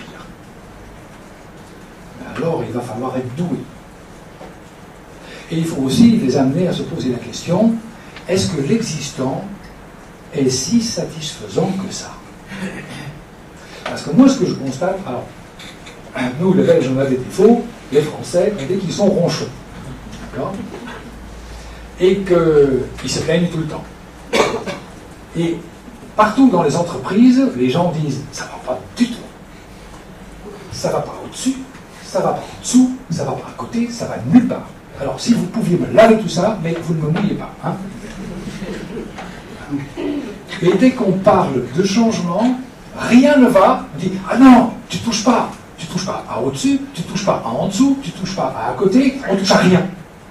Mais alors, il va falloir être doué. Et il faut aussi les amener à se poser la question, est-ce que l'existant est si satisfaisant que ça? Parce que moi, ce que je constate, alors, nous, les Belges, on a des défauts, les Français, on dit qu'ils sont ronchons. D'accord? Et qu'ils se plaignent tout le temps. Et partout dans les entreprises, les gens disent, ça ne va pas du tout. Ça ne va pas au-dessus, ça ne va pas en dessous, ça ne va pas à côté, ça va nulle part. Alors, si vous pouviez me laver tout ça, mais vous ne me mouillez pas. Hein? Et dès qu'on parle de changement, rien ne va. On dit, ah non, tu touches pas à au-dessus, tu touches pas à en dessous, tu touches pas à côté, on touche à rien.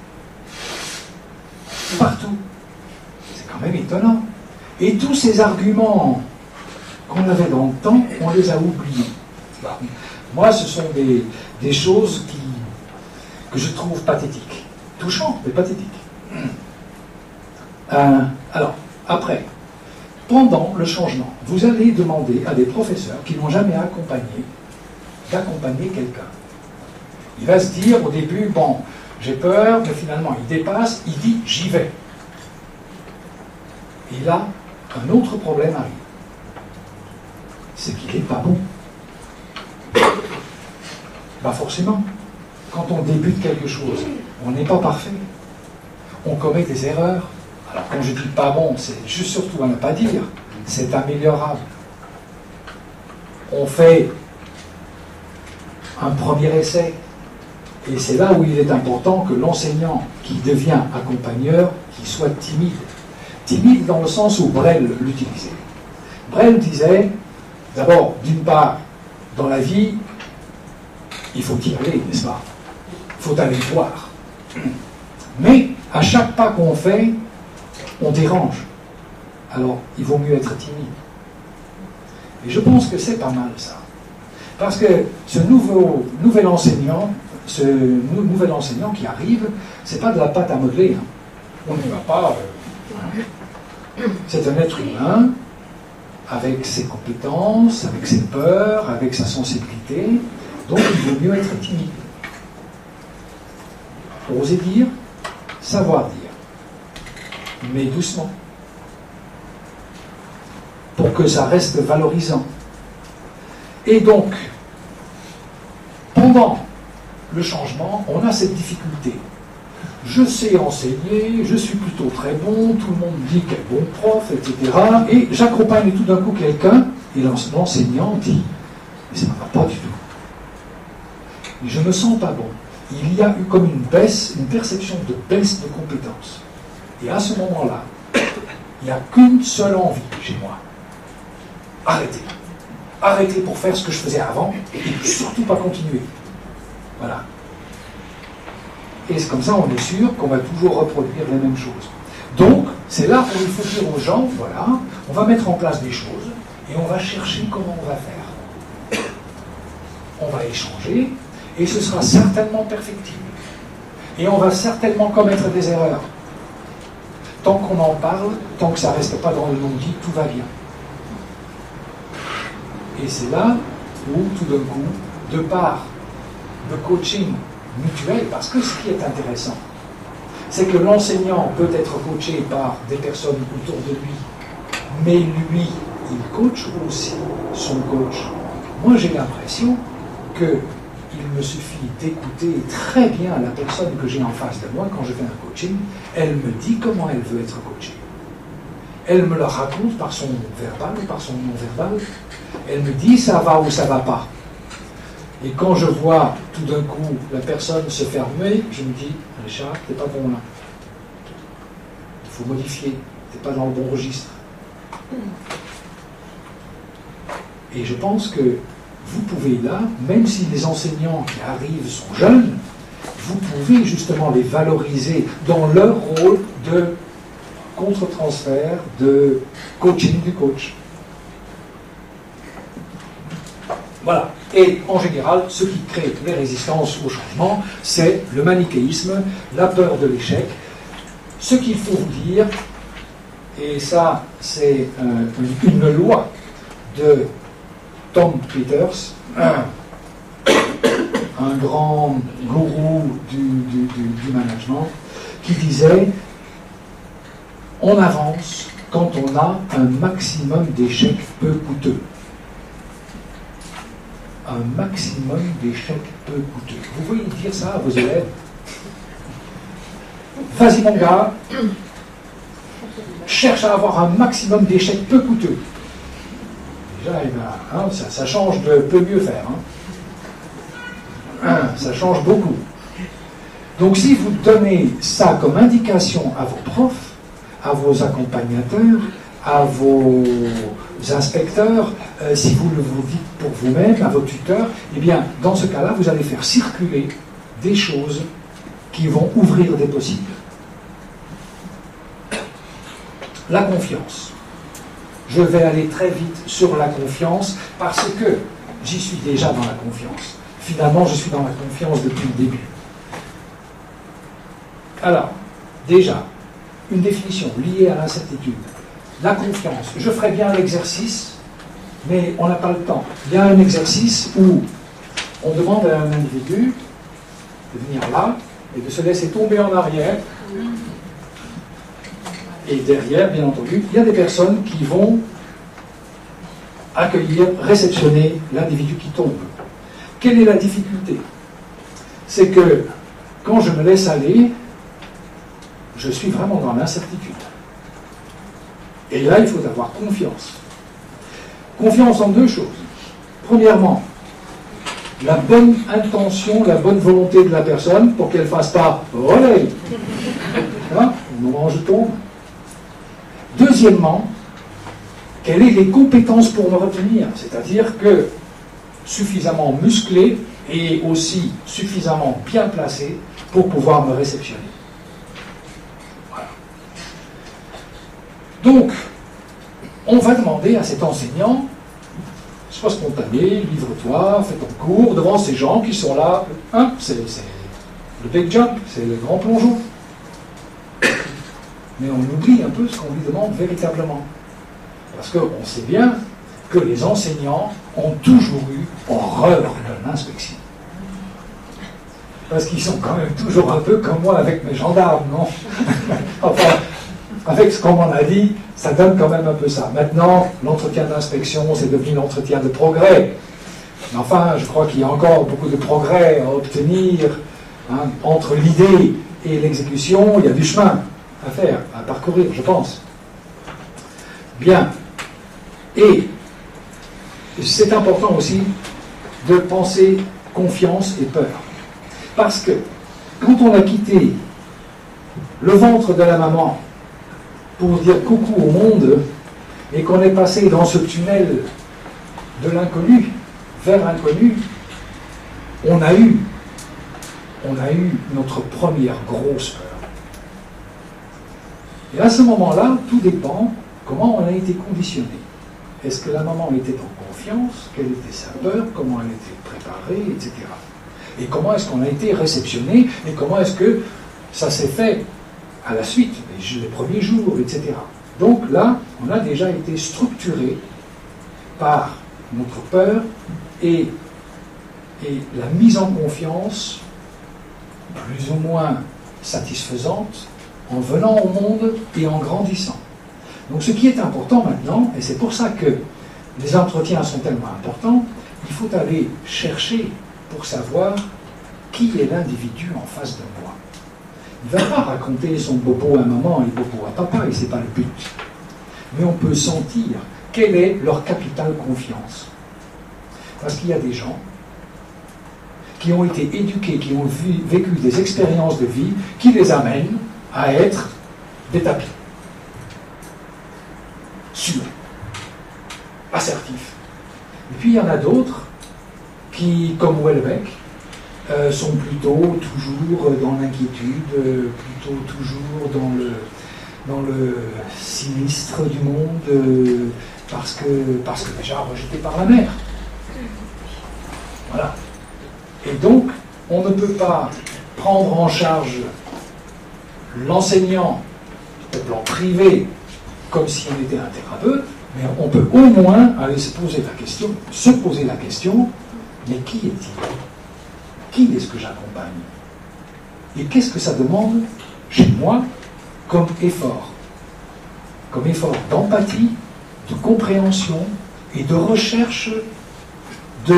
Partout. C'est quand même étonnant. Et tous ces arguments qu'on avait dans le temps, on les a oubliés. Moi, ce sont des choses que je trouve pathétiques. Touchantes, mais pathétiques. Alors, après, pendant le changement, vous allez demander à des professeurs qui n'ont jamais accompagné, d'accompagner quelqu'un. Il va se dire au début, bon, j'ai peur, mais finalement il dépasse, il dit j'y vais. Et là, un autre problème arrive. C'est qu'il n'est pas bon. Bah forcément, quand on débute quelque chose, on n'est pas parfait. On commet des erreurs. Alors quand je dis pas bon, c'est juste surtout à ne pas dire, c'est améliorable. On fait un premier essai, et c'est là où il est important que l'enseignant qui devient accompagneur, qu'il soit timide. Timide dans le sens où Brel l'utilisait. Brel disait, d'abord, d'une part, dans la vie, il faut y aller, n'est-ce pas? Il faut aller voir. Mais, à chaque pas qu'on fait, on dérange. Alors, il vaut mieux être timide. Et je pense que c'est pas mal, ça. Parce que ce nouvel enseignant qui arrive, c'est pas de la pâte à modeler. Hein. On ne va pas... C'est un être humain, avec ses compétences, avec ses peurs, avec sa sensibilité. Donc il vaut mieux être timide. Oser dire, savoir dire. Mais doucement. Pour que ça reste valorisant. Et donc, pendant le changement, on a cette difficulté. Je sais enseigner, je suis plutôt très bon, tout le monde dit quel bon prof, etc. Et j'accompagne tout d'un coup quelqu'un, et l'enseignant dit, mais ça ne va pas du tout. Et je ne me sens pas bon. Il y a eu comme une baisse, une perception de baisse de compétences. Et à ce moment-là, il n'y a qu'une seule envie chez moi. Arrêtez. Arrêtez pour faire ce que je faisais avant, et surtout pas continuer. Voilà. Et c'est comme ça, on est sûr qu'on va toujours reproduire les mêmes choses. Donc, c'est là où il faut dire aux gens, voilà, on va mettre en place des choses, et on va chercher comment on va faire. On va échanger, et ce sera certainement perfectible. Et on va certainement commettre des erreurs. Tant qu'on en parle, tant que ça ne reste pas dans le non-dit, tout va bien. Et c'est là où, tout d'un coup, de par le coaching mutuel, parce que ce qui est intéressant, c'est que l'enseignant peut être coaché par des personnes autour de lui, mais lui, il coach aussi son coach. Moi, j'ai l'impression qu'il me suffit d'écouter très bien la personne que j'ai en face de moi quand je fais un coaching. Elle me dit comment elle veut être coachée. Elle me le raconte par son verbal ou par son non-verbal. Elle me dit ça va ou ça va pas. Et quand je vois tout d'un coup la personne se fermer, je me dis, Richard, t'es pas bon là. Il faut modifier, t'es pas dans le bon registre. Et je pense que vous pouvez là, même si les enseignants qui arrivent sont jeunes, vous pouvez justement les valoriser dans leur rôle de contre-transfert, de coaching du coach. Voilà. Et en général, ce qui crée les résistances au changement, c'est le manichéisme, la peur de l'échec. Ce qu'il faut vous dire, et ça c'est une loi de Tom Peters, un grand gourou du management, qui disait « On avance quand on a un maximum d'échecs peu coûteux. » Un maximum d'échecs peu coûteux. Vous voyez dire ça à vos élèves? Vas-y mon gars, cherche à avoir un maximum d'échecs peu coûteux. Déjà, ça change de peu mieux faire. Ça change beaucoup. Donc si vous donnez ça comme indication à vos profs, à vos accompagnateurs, à vos inspecteurs, si vous le vous dites pour vous-même, à vos tuteurs, eh bien, dans ce cas-là, vous allez faire circuler des choses qui vont ouvrir des possibles. La confiance. Je vais aller très vite sur la confiance parce que j'y suis déjà dans la confiance. Finalement, je suis dans la confiance depuis le début. Alors, déjà, une définition liée à l'incertitude. La confiance. Je ferai bien l'exercice, mais on n'a pas le temps. Il y a un exercice où on demande à un individu de venir là et de se laisser tomber en arrière. Et derrière, bien entendu, il y a des personnes qui vont accueillir, réceptionner l'individu qui tombe. Quelle est la difficulté? C'est que quand je me laisse aller, je suis vraiment dans l'incertitude. Et là, il faut avoir confiance. Confiance en deux choses. Premièrement, la bonne intention, la bonne volonté de la personne pour qu'elle ne fasse pas « relais ». Hein, au moment où je tombe. Deuxièmement, quelles sont les compétences pour me retenir, c'est-à-dire que suffisamment musclé et aussi suffisamment bien placé pour pouvoir me réceptionner. Voilà. Donc, on va demander à cet enseignant, sois spontané, livre-toi, fais ton cours devant ces gens qui sont là. Hein, c'est le big jump, c'est le grand plongeon. Mais on oublie un peu ce qu'on lui demande véritablement. Parce qu'on sait bien que les enseignants ont toujours eu horreur de l'inspection. Parce qu'ils sont quand même toujours un peu comme moi avec mes gendarmes, non? Enfin, avec ce qu'on m'en a dit, ça donne quand même un peu ça. Maintenant, l'entretien d'inspection, c'est devenu l'entretien de progrès. Mais enfin, je crois qu'il y a encore beaucoup de progrès à obtenir. Hein, entre l'idée et l'exécution, il y a du chemin à faire, à parcourir, je pense. Bien. Et c'est important aussi de penser confiance et peur. Parce que quand on a quitté le ventre de la maman pour dire coucou au monde et qu'on est passé dans ce tunnel de l'inconnu vers l'inconnu, on a eu notre première grosse peur. Et à ce moment-là, tout dépend comment on a été conditionné. Est-ce que la maman était en confiance? Quelle était sa peur? Comment elle était préparée? Etc. Et comment est-ce qu'on a été réceptionné? Et comment est-ce que ça s'est fait à la suite, les premiers jours, etc. Donc là, on a déjà été structuré par notre peur et la mise en confiance plus ou moins satisfaisante en venant au monde et en grandissant. Donc ce qui est important maintenant, et c'est pour ça que les entretiens sont tellement importants, il faut aller chercher pour savoir qui est l'individu en face de moi. Il ne va pas raconter son bobo à maman et bobo à papa, et ce n'est pas le but. Mais on peut sentir quelle est leur capitale confiance. Parce qu'il y a des gens qui ont été éduqués, qui ont vécu des expériences de vie qui les amènent à être des tapis. Sûrs, assertifs. Et puis il y en a d'autres qui, comme Houellebecq, sont plutôt toujours dans l'inquiétude, plutôt toujours dans le sinistre du monde, parce que déjà rejeté par la mère. Voilà. Et donc, on ne peut pas prendre en charge l'enseignant au plan privé comme si on était un thérapeute, mais on peut au moins aller se poser la question, mais qui est-il? Qui est-ce que j'accompagne? Et qu'est-ce que ça demande chez moi comme effort? Comme effort d'empathie, de compréhension et de recherche du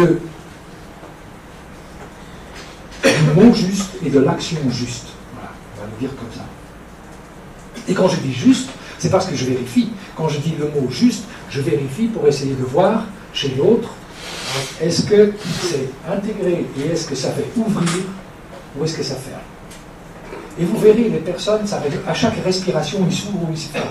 mot juste et de l'action juste. Voilà, on va le dire comme ça. Et quand je dis juste, c'est parce que je vérifie. Quand je dis le mot juste, je vérifie pour essayer de voir chez l'autre, est-ce que c'est intégré et est-ce que ça fait ouvrir ou est-ce que ça ferme. Et vous verrez, les personnes, à chaque respiration, ils s'ouvrent ou ils se ferment.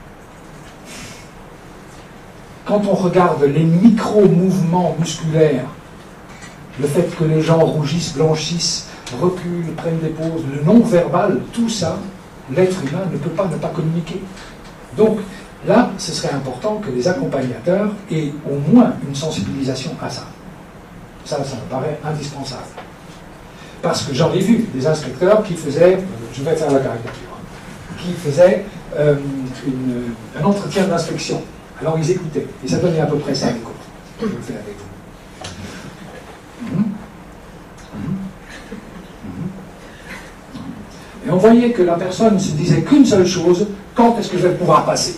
Quand on regarde les micro-mouvements musculaires, le fait que les gens rougissent, blanchissent, reculent, prennent des pauses, le non-verbal, tout ça, l'être humain ne peut pas ne pas communiquer. Donc là, ce serait important que les accompagnateurs aient au moins une sensibilisation à ça. Ça me paraît indispensable. Parce que j'en ai vu des inspecteurs qui faisaient, je vais faire la caricature, qui faisaient un entretien d'inspection. Alors ils écoutaient, et ça donnait à peu près ça, écoute. Je le fais avec vous. Et on voyait que la personne ne se disait qu'une seule chose, quand est-ce que je vais pouvoir passer?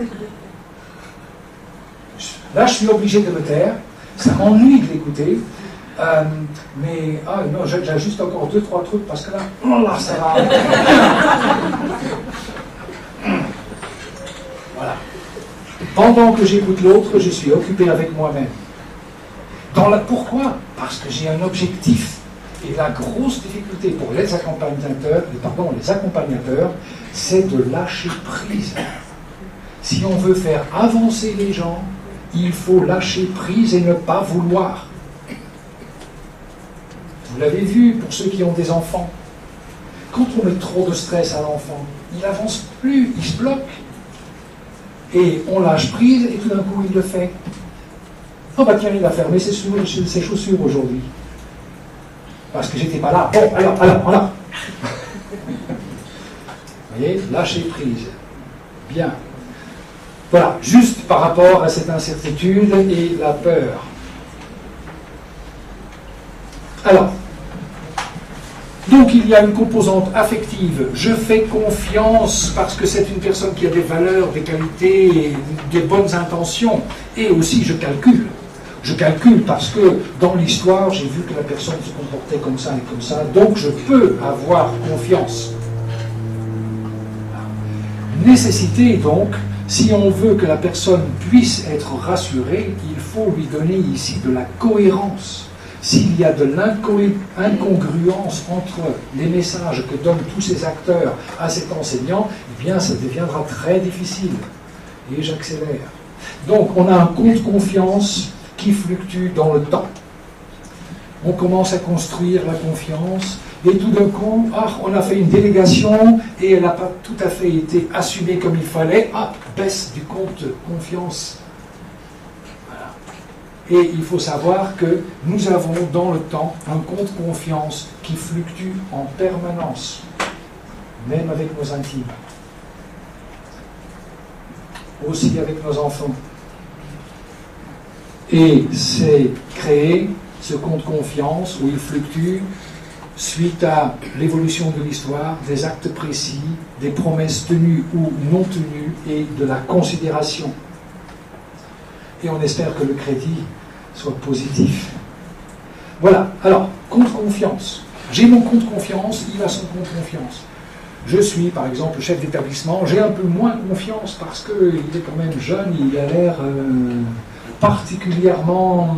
Là, je suis obligé de me taire, ça m'ennuie de l'écouter, mais non, j'ajuste encore 2-3 trucs parce que là, oh là, ça va. Voilà. Pendant que j'écoute l'autre, je suis occupé avec moi-même. Pourquoi? Parce que j'ai un objectif. Et la grosse difficulté pour les accompagnateurs, c'est de lâcher prise. Si on veut faire avancer les gens, il faut lâcher prise et ne pas vouloir. Vous l'avez vu pour ceux qui ont des enfants. Quand on met trop de stress à l'enfant, il n'avance plus, il se bloque. Et on lâche prise et tout d'un coup il le fait. Oh bah tiens, il a fermé ses chaussures aujourd'hui. Parce que j'étais pas là. Bon, alors. Vous voyez, lâcher prise. Bien. Voilà, juste par rapport à cette incertitude et la peur. Alors, donc il y a une composante affective. Je fais confiance parce que c'est une personne qui a des valeurs, des qualités, et des bonnes intentions. Et aussi, je calcule. Je calcule parce que dans l'histoire, j'ai vu que la personne se comportait comme ça et comme ça, donc je peux avoir confiance. Nécessité donc, si on veut que la personne puisse être rassurée, il faut lui donner ici de la cohérence. S'il y a de l'incongruence entre les messages que donnent tous ces acteurs à cet enseignant, eh bien ça deviendra très difficile. Et j'accélère. Donc on a un compte confiance qui fluctue dans le temps. On commence à construire la confiance et tout d'un coup, on a fait une délégation et elle n'a pas tout à fait été assumée comme il fallait. Baisse du compte confiance. Voilà. Et il faut savoir que nous avons dans le temps un compte confiance qui fluctue en permanence, même avec nos intimes, aussi avec nos enfants. Et c'est créer ce compte confiance où il fluctue suite à l'évolution de l'histoire, des actes précis, des promesses tenues ou non tenues et de la considération. Et on espère que le crédit soit positif. Voilà, alors, compte confiance. J'ai mon compte confiance, il a son compte confiance. Je suis, par exemple, chef d'établissement, j'ai un peu moins confiance parce qu'il est quand même jeune, il a l'air particulièrement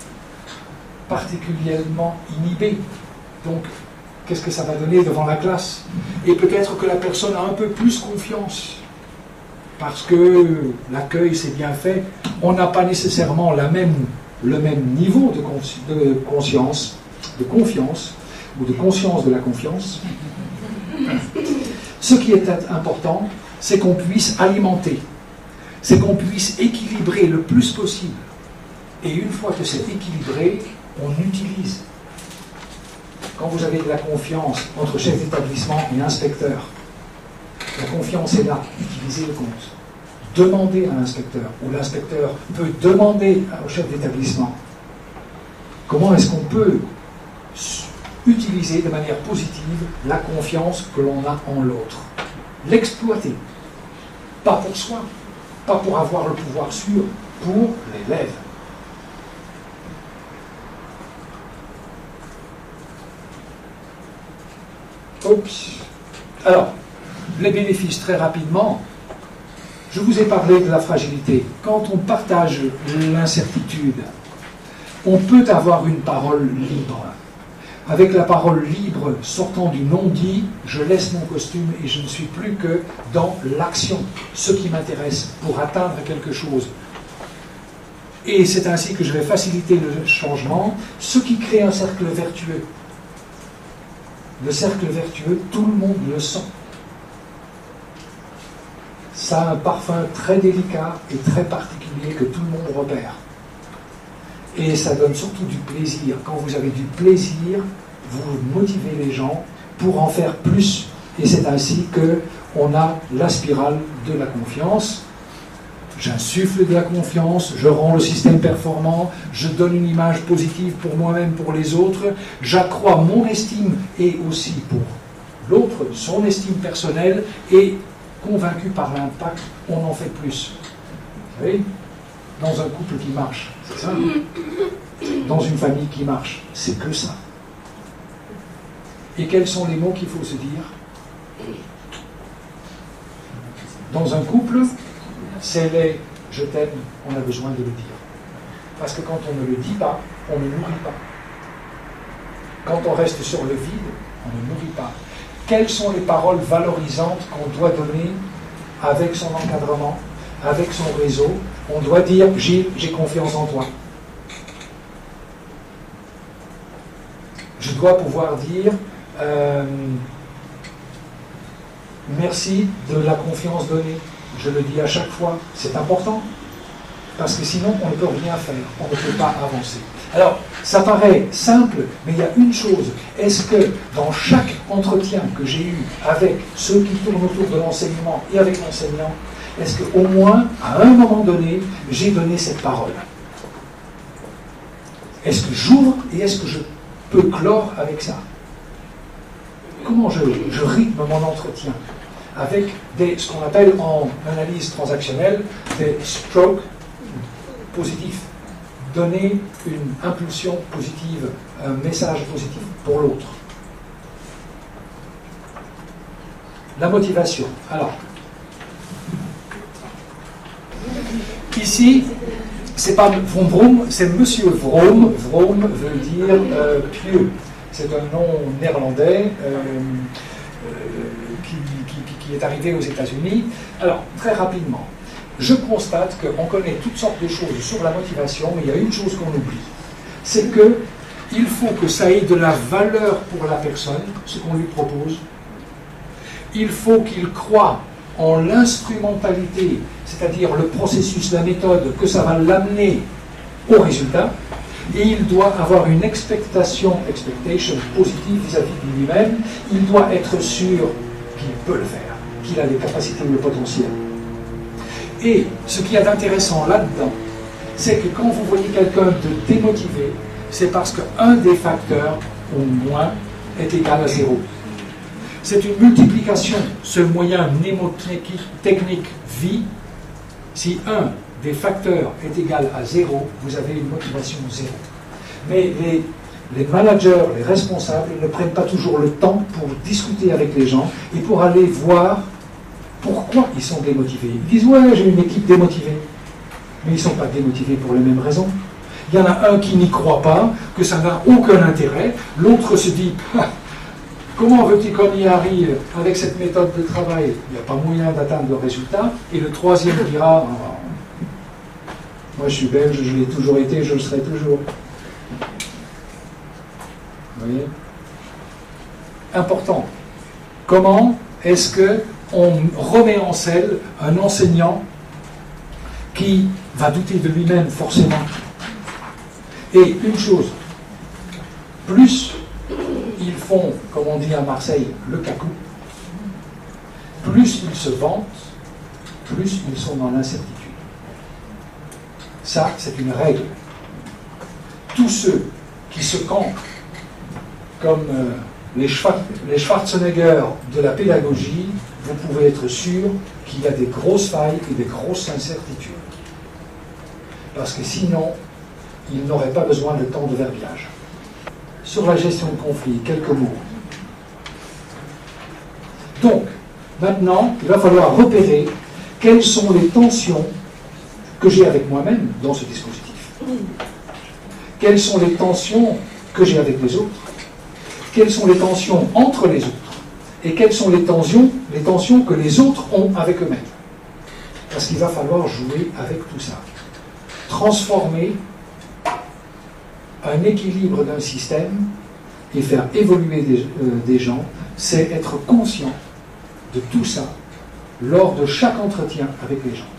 inhibé. Donc, qu'est-ce que ça va donner devant la classe? Et peut-être que la personne a un peu plus confiance, parce que l'accueil s'est bien fait. On n'a pas nécessairement le même niveau de conscience, de confiance, ou de conscience de la confiance. Ce qui est important, c'est qu'on puisse alimenter, c'est qu'on puisse équilibrer le plus possible. Et une fois que c'est équilibré, on utilise. Quand vous avez de la confiance entre chef d'établissement et inspecteur, la confiance est là, utilisez le compte. Demandez à l'inspecteur, ou l'inspecteur peut demander au chef d'établissement comment est-ce qu'on peut utiliser de manière positive la confiance que l'on a en l'autre. L'exploiter. Pas pour soi, pas pour avoir le pouvoir sûr, pour l'élève. Oups. Alors, les bénéfices très rapidement. Je vous ai parlé de la fragilité. Quand on partage l'incertitude, on peut avoir une parole libre. Avec la parole libre sortant du non-dit, je laisse mon costume et je ne suis plus que dans l'action, ce qui m'intéresse pour atteindre quelque chose. Et c'est ainsi que je vais faciliter le changement, ce qui crée un cercle vertueux. Le cercle vertueux, tout le monde le sent. Ça a un parfum très délicat et très particulier que tout le monde repère. Et ça donne surtout du plaisir. Quand vous avez du plaisir, vous motivez les gens pour en faire plus. Et c'est ainsi qu'on a la spirale de la confiance. J'insuffle de la confiance, je rends le système performant, je donne une image positive pour moi-même, pour les autres, j'accrois mon estime et aussi pour l'autre, son estime personnelle, et convaincu par l'impact, on en fait plus. Vous savez, dans un couple qui marche, c'est ça. Dans une famille qui marche, c'est que ça. Et quels sont les mots qu'il faut se dire? Dans un couple, c'est les je t'aime, on a besoin de le dire. Parce que quand on ne le dit pas, on ne nourrit pas. Quand on reste sur le vide, on ne nourrit pas. Quelles sont les paroles valorisantes qu'on doit donner avec son encadrement, avec son réseau? On doit dire, Gilles, j'ai confiance en toi. Je dois pouvoir dire, merci de la confiance donnée. Je le dis à chaque fois, c'est important. Parce que sinon, on ne peut rien faire, on ne peut pas avancer. Alors, ça paraît simple, mais il y a une chose. Est-ce que dans chaque entretien que j'ai eu avec ceux qui tournent autour de l'enseignement et avec l'enseignant, est-ce qu'au moins, à un moment donné, j'ai donné cette parole? Est-ce que j'ouvre et est-ce que je peux clore avec ça? Comment je rythme mon entretien? Avec ce qu'on appelle en analyse transactionnelle des strokes positifs. Donner une impulsion positive, un message positif pour l'autre. La motivation. Alors, ici, c'est pas Vroom Vroom, c'est Monsieur Vroom. Vroom veut dire pieux. C'est un nom néerlandais qui est arrivé aux États-Unis. Alors, très rapidement, je constate qu'on connaît toutes sortes de choses sur la motivation, mais il y a une chose qu'on oublie. C'est qu'il faut que ça ait de la valeur pour la personne, ce qu'on lui propose. Il faut qu'il croie en l'instrumentalité, c'est-à-dire le processus, la méthode, que ça va l'amener au résultat. Et il doit avoir une expectation positive vis-à-vis de lui-même. Il doit être sûr qu'il peut le faire, qu'il a les capacités ou le potentiel. Et ce qu'il y a d'intéressant là-dedans, c'est que quand vous voyez quelqu'un de démotivé, c'est parce qu'un des facteurs, au moins, est égal à 0. C'est une multiplication. Ce moyen mnémotechnique vie, si un des facteurs est égal à 0, vous avez une motivation 0. Mais les managers, les responsables, ne prennent pas toujours le temps pour discuter avec les gens et pour aller voir pourquoi ils sont démotivés. Ils disent, ouais, j'ai une équipe démotivée. Mais ils ne sont pas démotivés pour les mêmes raisons. Il y en a un qui n'y croit pas, que ça n'a aucun intérêt. L'autre se dit, comment veux-tu qu'on y arrive avec cette méthode de travail? Il n'y a pas moyen d'atteindre le résultat. Et le troisième dira, moi je suis belge, je l'ai toujours été, je le serai toujours. Vous voyez? Important. Comment est-ce qu'on remet en selle un enseignant qui va douter de lui-même forcément? Et une chose, plus ils font, comme on dit à Marseille, le cacou, plus ils se vantent, plus ils sont dans l'incertitude. Ça, c'est une règle. Tous ceux qui se campent comme les Schwarzenegger de la pédagogie, vous pouvez être sûr qu'il y a des grosses failles et des grosses incertitudes. Parce que sinon, ils n'auraient pas besoin de temps de verbiage. Sur la gestion de conflits, quelques mots. Donc, maintenant, il va falloir repérer quelles sont les tensions que j'ai avec moi-même dans ce dispositif. Quelles sont les tensions que j'ai avec les autres? Quelles sont les tensions entre les autres? Et quelles sont les tensions que les autres ont avec eux-mêmes? Parce qu'il va falloir jouer avec tout ça. Transformer un équilibre d'un système et faire évoluer des gens, c'est être conscient de tout ça lors de chaque entretien avec les gens.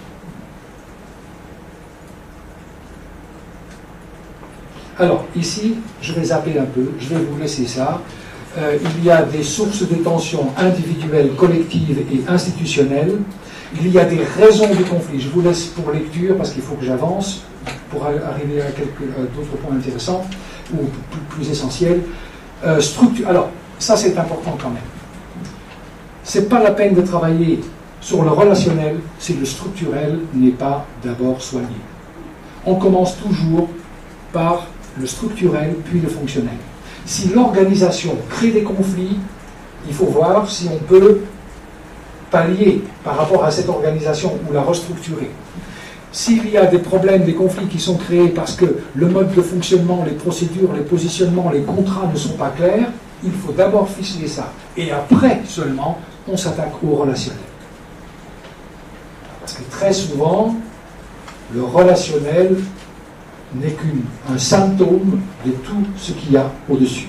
Alors, ici, je vais zapper un peu, je vais vous laisser ça. Il y a des sources de tension individuelles, collectives et institutionnelles. Il y a des raisons du conflit. Je vous laisse pour lecture parce qu'il faut que j'avance pour arriver à d'autres points intéressants ou plus essentiels. Alors, ça c'est important quand même. C'est pas la peine de travailler sur le relationnel si le structurel n'est pas d'abord soigné. On commence toujours par le structurel puis le fonctionnel. Si l'organisation crée des conflits, il faut voir si on peut pallier par rapport à cette organisation ou la restructurer. S'il y a des problèmes, des conflits qui sont créés parce que le mode de fonctionnement, les procédures, les positionnements, les contrats ne sont pas clairs, il faut d'abord ficeler ça. Et après seulement, on s'attaque au relationnel. Parce que très souvent, le relationnel n'est qu'un symptôme de tout ce qu'il y a au-dessus.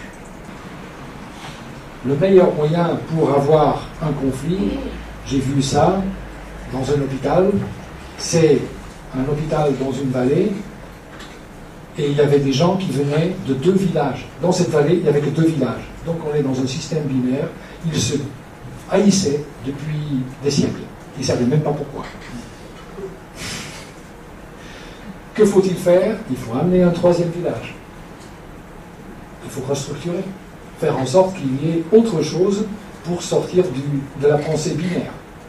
Le meilleur moyen pour avoir un conflit, j'ai vu ça dans un hôpital, c'est un hôpital dans une vallée, et il y avait des gens qui venaient de 2 villages. Dans cette vallée, il n'y avait que 2 villages. Donc on est dans un système binaire. Ils se haïssaient depuis des siècles. Ils ne savaient même pas pourquoi. Que faut-il faire? Il faut amener un 3e village. Il faut restructurer. Faire en sorte qu'il y ait autre chose pour sortir de la pensée binaire.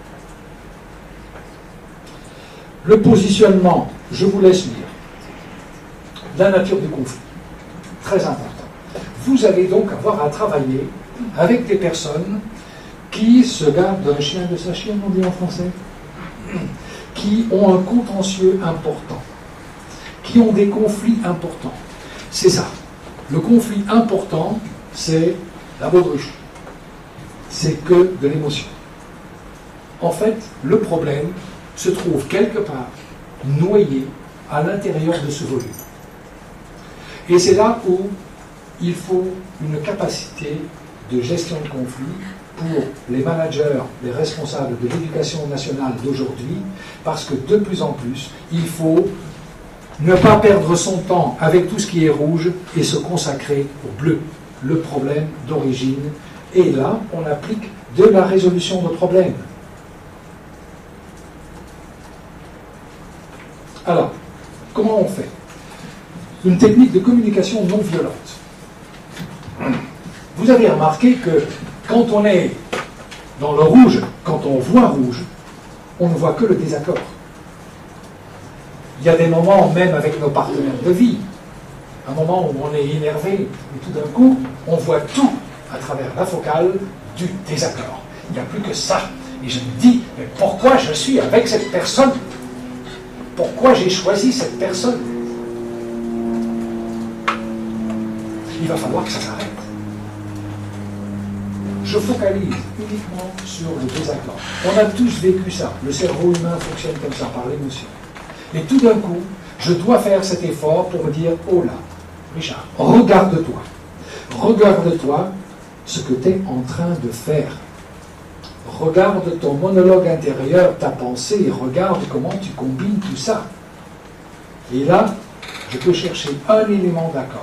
Le positionnement, je vous laisse lire. La nature du conflit, très important. Vous allez donc avoir à travailler avec des personnes qui se gardent d'un chien de sa chienne, on dit en français, qui ont un contentieux important, qui ont des conflits importants. C'est ça. Le conflit important, c'est la baudruche. C'est que de l'émotion. En fait, le problème se trouve quelque part noyé à l'intérieur de ce volume. Et c'est là où il faut une capacité de gestion de conflit pour les managers, les responsables de l'éducation nationale d'aujourd'hui, parce que de plus en plus, il faut ne pas perdre son temps avec tout ce qui est rouge et se consacrer au bleu, le problème d'origine. Et là, on applique de la résolution de problèmes. Alors, comment on fait? Une technique de communication non violente. Vous avez remarqué que quand on est dans le rouge, quand on voit rouge, on ne voit que le désaccord. Il y a des moments, même avec nos partenaires de vie, un moment où on est énervé, et tout d'un coup, on voit tout à travers la focale du désaccord. Il n'y a plus que ça. Et je me dis, mais pourquoi je suis avec cette personne? Pourquoi j'ai choisi cette personne? Il va falloir que ça s'arrête. Je focalise uniquement sur le désaccord. On a tous vécu ça. Le cerveau humain fonctionne comme ça, par l'émotion. Et tout d'un coup, je dois faire cet effort pour me dire, oh là, Richard, regarde-toi. Regarde-toi ce que tu es en train de faire. Regarde ton monologue intérieur, ta pensée, et regarde comment tu combines tout ça. Et là, je peux chercher un élément d'accord.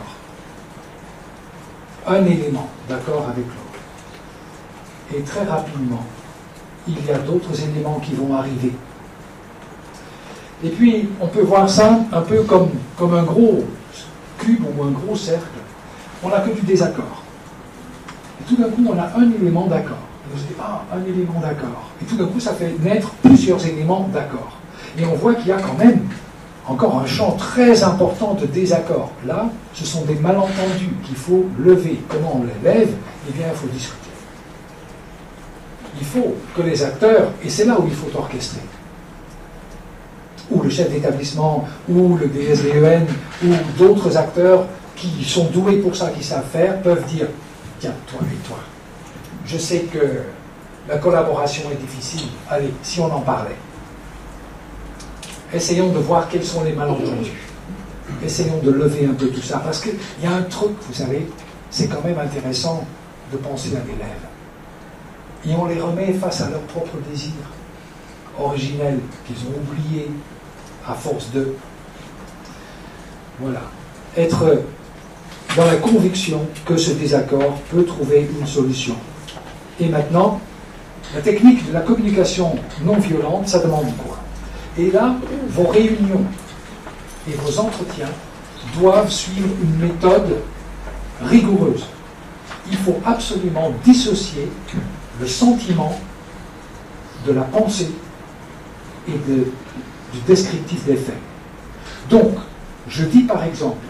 Un élément d'accord avec l'autre. Et très rapidement, il y a d'autres éléments qui vont arriver. Et puis, on peut voir ça un peu comme un gros cube ou un gros cercle. On n'a que du désaccord. Et tout d'un coup, on a un élément d'accord. Et on se dit, ah, un élément d'accord. Et tout d'un coup, ça fait naître plusieurs éléments d'accord. Et on voit qu'il y a quand même encore un champ très important de désaccord. Là, ce sont des malentendus qu'il faut lever. Comment on les lève? Eh bien, il faut discuter. Il faut que les acteurs, et c'est là où il faut orchestrer, ou le chef d'établissement, ou le DSVEN, ou d'autres acteurs qui sont doués pour ça, qui savent faire, peuvent dire, tiens, toi et toi, je sais que la collaboration est difficile, allez, si on en parlait. Essayons de voir quels sont les malentendus. Essayons de lever un peu tout ça, parce qu'il y a un truc, vous savez, c'est quand même intéressant de penser à l'élève. Et on les remet face à leurs propres désirs originels qu'ils ont oubliés à force de... Voilà. Être dans la conviction que ce désaccord peut trouver une solution. Et maintenant, la technique de la communication non violente, ça demande quoi? Et là, vos réunions et vos entretiens doivent suivre une méthode rigoureuse. Il faut absolument dissocier le sentiment de la pensée et du descriptif des faits. Donc, je dis par exemple,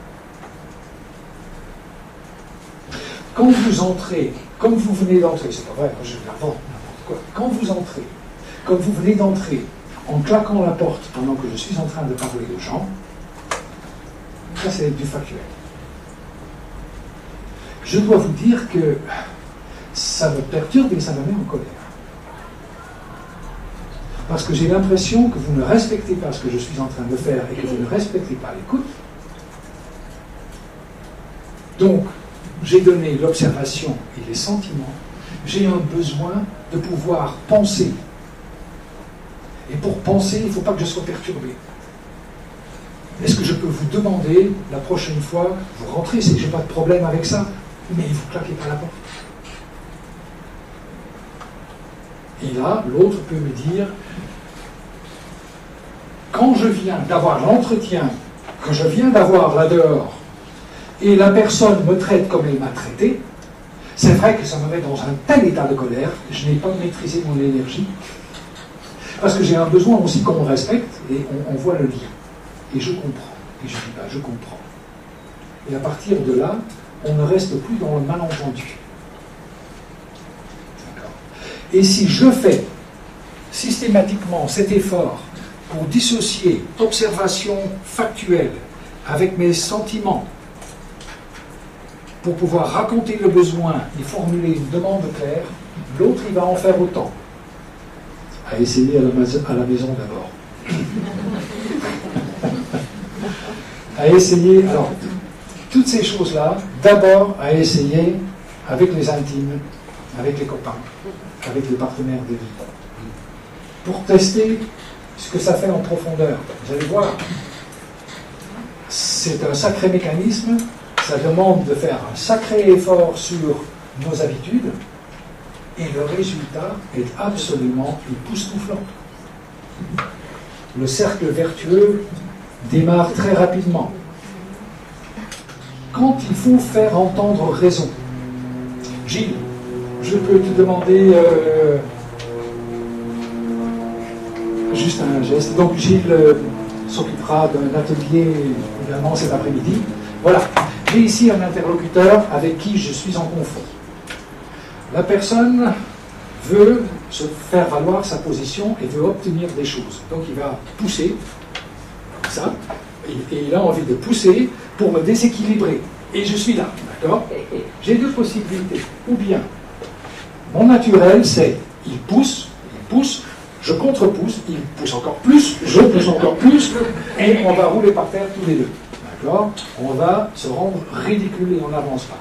quand vous entrez, comme vous venez d'entrer, c'est pas vrai, je l'invente n'importe quoi, quand vous entrez, comme vous venez d'entrer en claquant la porte pendant que je suis en train de parler aux gens, ça c'est du factuel. Je dois vous dire que ça me perturbe et ça me met en colère. Parce que j'ai l'impression que vous ne respectez pas ce que je suis en train de faire et que vous ne respectez pas l'écoute. Donc, j'ai donné l'observation et les sentiments. J'ai un besoin de pouvoir penser. Et pour penser, il ne faut pas que je sois perturbé. Est-ce que je peux vous demander, la prochaine fois, vous rentrez, c'est que je n'ai pas de problème avec ça, mais vous ne claquez pas la porte. Et là, l'autre peut me dire, quand je viens d'avoir l'entretien, que je viens d'avoir là dehors, et la personne me traite comme elle m'a traité, c'est vrai que ça me met dans un tel état de colère, je n'ai pas maîtrisé mon énergie, parce que j'ai un besoin aussi qu'on me respecte, et on voit le lien. Et je comprends. Et je dis, bah, je comprends. Et à partir de là, on ne reste plus dans le malentendu. D'accord. Et si je fais systématiquement cet effort pour dissocier observation factuelle avec mes sentiments, pour pouvoir raconter le besoin et formuler une demande claire, l'autre il va en faire autant. À essayer à la maison d'abord. À essayer, alors, toutes ces choses-là, d'abord à essayer avec les intimes, avec les copains, avec les partenaires de vie, pour tester ce que ça fait en profondeur. Vous allez voir, c'est un sacré mécanisme, ça demande de faire un sacré effort sur nos habitudes, et le résultat est absolument époustouflant. Le cercle vertueux démarre très rapidement. Quand il faut faire entendre raison, Gilles, je peux te demander juste un geste. Donc Gilles s'occupera d'un atelier également cet après-midi. Voilà, j'ai ici un interlocuteur avec qui je suis en conflit. La personne veut se faire valoir sa position et veut obtenir des choses. Donc il va pousser, ça, et il a envie de pousser pour me déséquilibrer. Et je suis là, d'accord? J'ai deux possibilités. Ou bien, mon naturel, c'est il pousse, je contre-pousse, il pousse encore plus, je pousse encore plus, et on va rouler par terre tous les deux. D'accord? On va se rendre ridicule et on n'avance pas.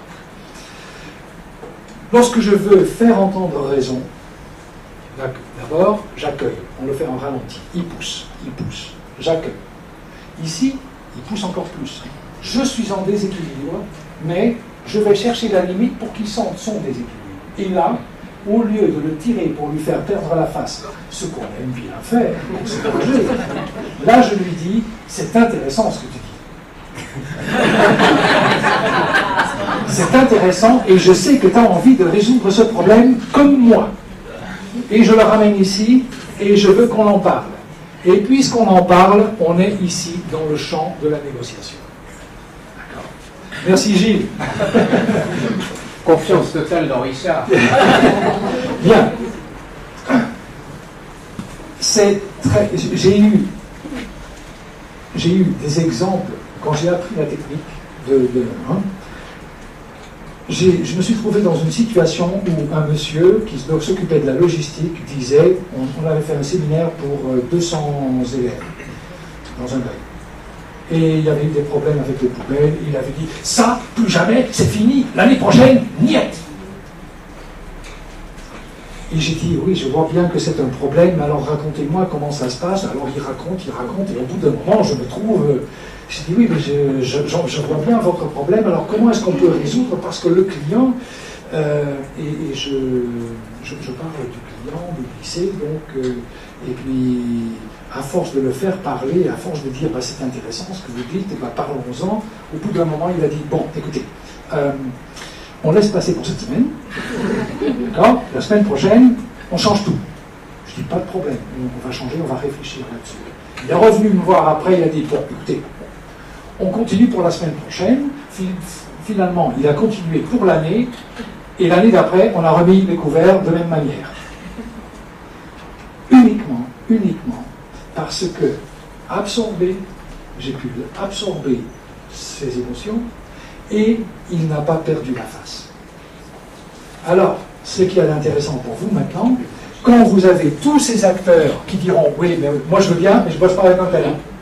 Lorsque je veux faire entendre raison, d'abord, j'accueille. On le fait en ralenti. Il pousse, j'accueille. Ici, il pousse encore plus. Je suis en déséquilibre, mais je vais chercher la limite pour qu'il sente son déséquilibre. Et là, au lieu de le tirer pour lui faire perdre la face, ce qu'on aime bien faire, là je lui dis, c'est intéressant ce que tu dis. C'est intéressant et je sais que tu as envie de résoudre ce problème comme moi. Et je le ramène ici et je veux qu'on en parle. Et puisqu'on en parle, on est ici dans le champ de la négociation. D'accord. Merci Gilles. Confiance totale dans Richard. Bien. C'est très. J'ai eu des exemples quand j'ai appris la technique je me suis trouvé dans une situation où un monsieur qui s'occupait de la logistique disait, on avait fait un séminaire pour 200 élèves dans un bail. Et il y avait eu des problèmes avec les poubelles, il avait dit, ça, plus jamais, c'est fini, l'année prochaine, niet. Et j'ai dit, oui, je vois bien que c'est un problème, alors racontez-moi comment ça se passe. Alors il raconte, et au bout d'un moment, je me trouve... J'ai dit, oui, mais je vois bien votre problème, alors comment est-ce qu'on peut résoudre? Parce que le client, et je parle du client, du lycée, donc, et puis, à force de le faire parler, à force de dire, bah, c'est intéressant ce que vous dites, bah, parlons-en, au bout d'un moment, il a dit, bon, écoutez, on laisse passer pour cette semaine, d'accord? La semaine prochaine, on change tout. Je dis, pas de problème, on va changer, on va réfléchir là-dessus. Il est revenu me voir après, il a dit, bon, écoutez, on continue pour la semaine prochaine. Finalement, il a continué pour l'année, et l'année d'après, on a remis les couverts de même manière. Uniquement, parce que j'ai pu absorber ses émotions et il n'a pas perdu la face. Alors, ce qui est intéressant pour vous maintenant, quand vous avez tous ces acteurs qui diront « Oui, mais moi je veux bien, mais je ne bosse pas avec un tel. »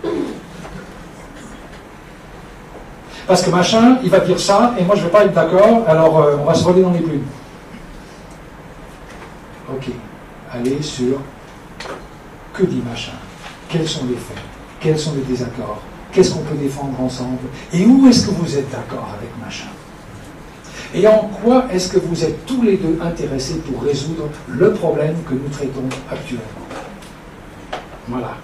Parce que machin, il va dire ça, et moi je ne vais pas être d'accord, alors on va se voler dans les plumes. Ok, allez sur que dit machin, quels sont les faits, quels sont les désaccords, qu'est-ce qu'on peut défendre ensemble, et où est-ce que vous êtes d'accord avec machin? Et en quoi est-ce que vous êtes tous les deux intéressés pour résoudre le problème que nous traitons actuellement? Voilà.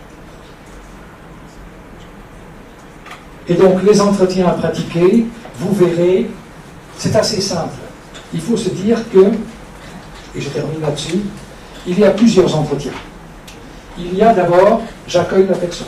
Et donc, les entretiens à pratiquer, vous verrez, c'est assez simple. Il faut se dire que, et je termine là-dessus, il y a plusieurs entretiens. Il y a d'abord, j'accueille la personne.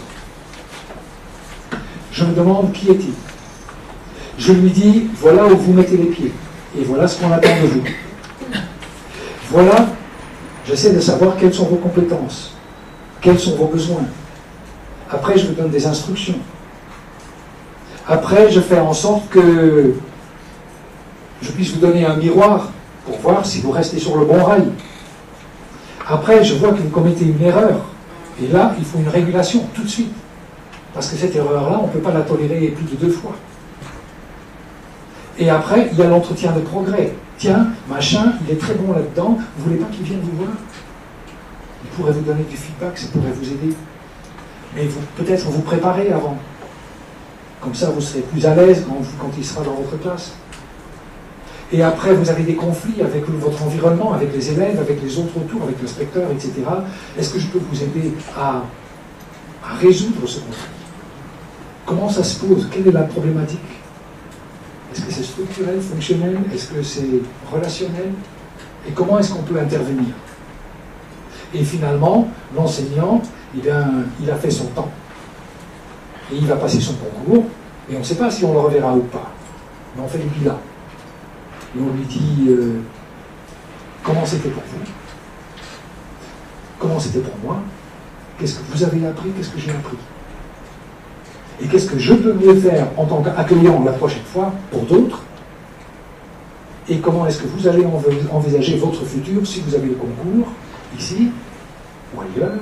Je me demande qui est-il. Je lui dis, voilà où vous mettez les pieds. Et voilà ce qu'on attend de vous. Voilà, j'essaie de savoir quelles sont vos compétences, quels sont vos besoins. Après, je vous donne des instructions. Après, je fais en sorte que je puisse vous donner un miroir pour voir si vous restez sur le bon rail. Après, je vois que vous commettez une erreur. Et là, il faut une régulation tout de suite. Parce que cette erreur-là, on ne peut pas la tolérer plus de 2 fois. Et après, il y a l'entretien de progrès. Tiens, machin, il est très bon là-dedans, vous voulez pas qu'il vienne vous voir? Il pourrait vous donner du feedback, ça pourrait vous aider. Mais peut-être vous préparer avant. Comme ça, vous serez plus à l'aise quand il sera dans votre classe. Et après, vous avez des conflits avec votre environnement, avec les élèves, avec les autres autour, avec l'inspecteur, etc. Est-ce que je peux vous aider à résoudre ce conflit? Comment ça se pose? Quelle est la problématique? Est-ce que c'est structurel, fonctionnel? Est-ce que c'est relationnel? Et comment est-ce qu'on peut intervenir? Et finalement, l'enseignant, eh bien, il a fait son temps. Et il va passer son concours, et on ne sait pas si on le reverra ou pas. Mais on fait le bilan. Et on lui dit comment c'était pour vous? Comment c'était pour moi? Qu'est-ce que vous avez appris? Qu'est-ce que j'ai appris? Et qu'est-ce que je peux mieux faire en tant qu'accueillant la prochaine fois pour d'autres? Et comment est-ce que vous allez envisager votre futur si vous avez le concours, ici ou ailleurs?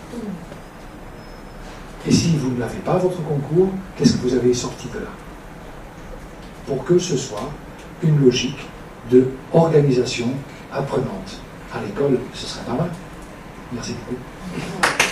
Et si vous ne l'avez pas, votre concours, qu'est-ce que vous avez sorti de là? Pour que ce soit une logique de organisation apprenante. À l'école, ce serait pas mal. Merci beaucoup.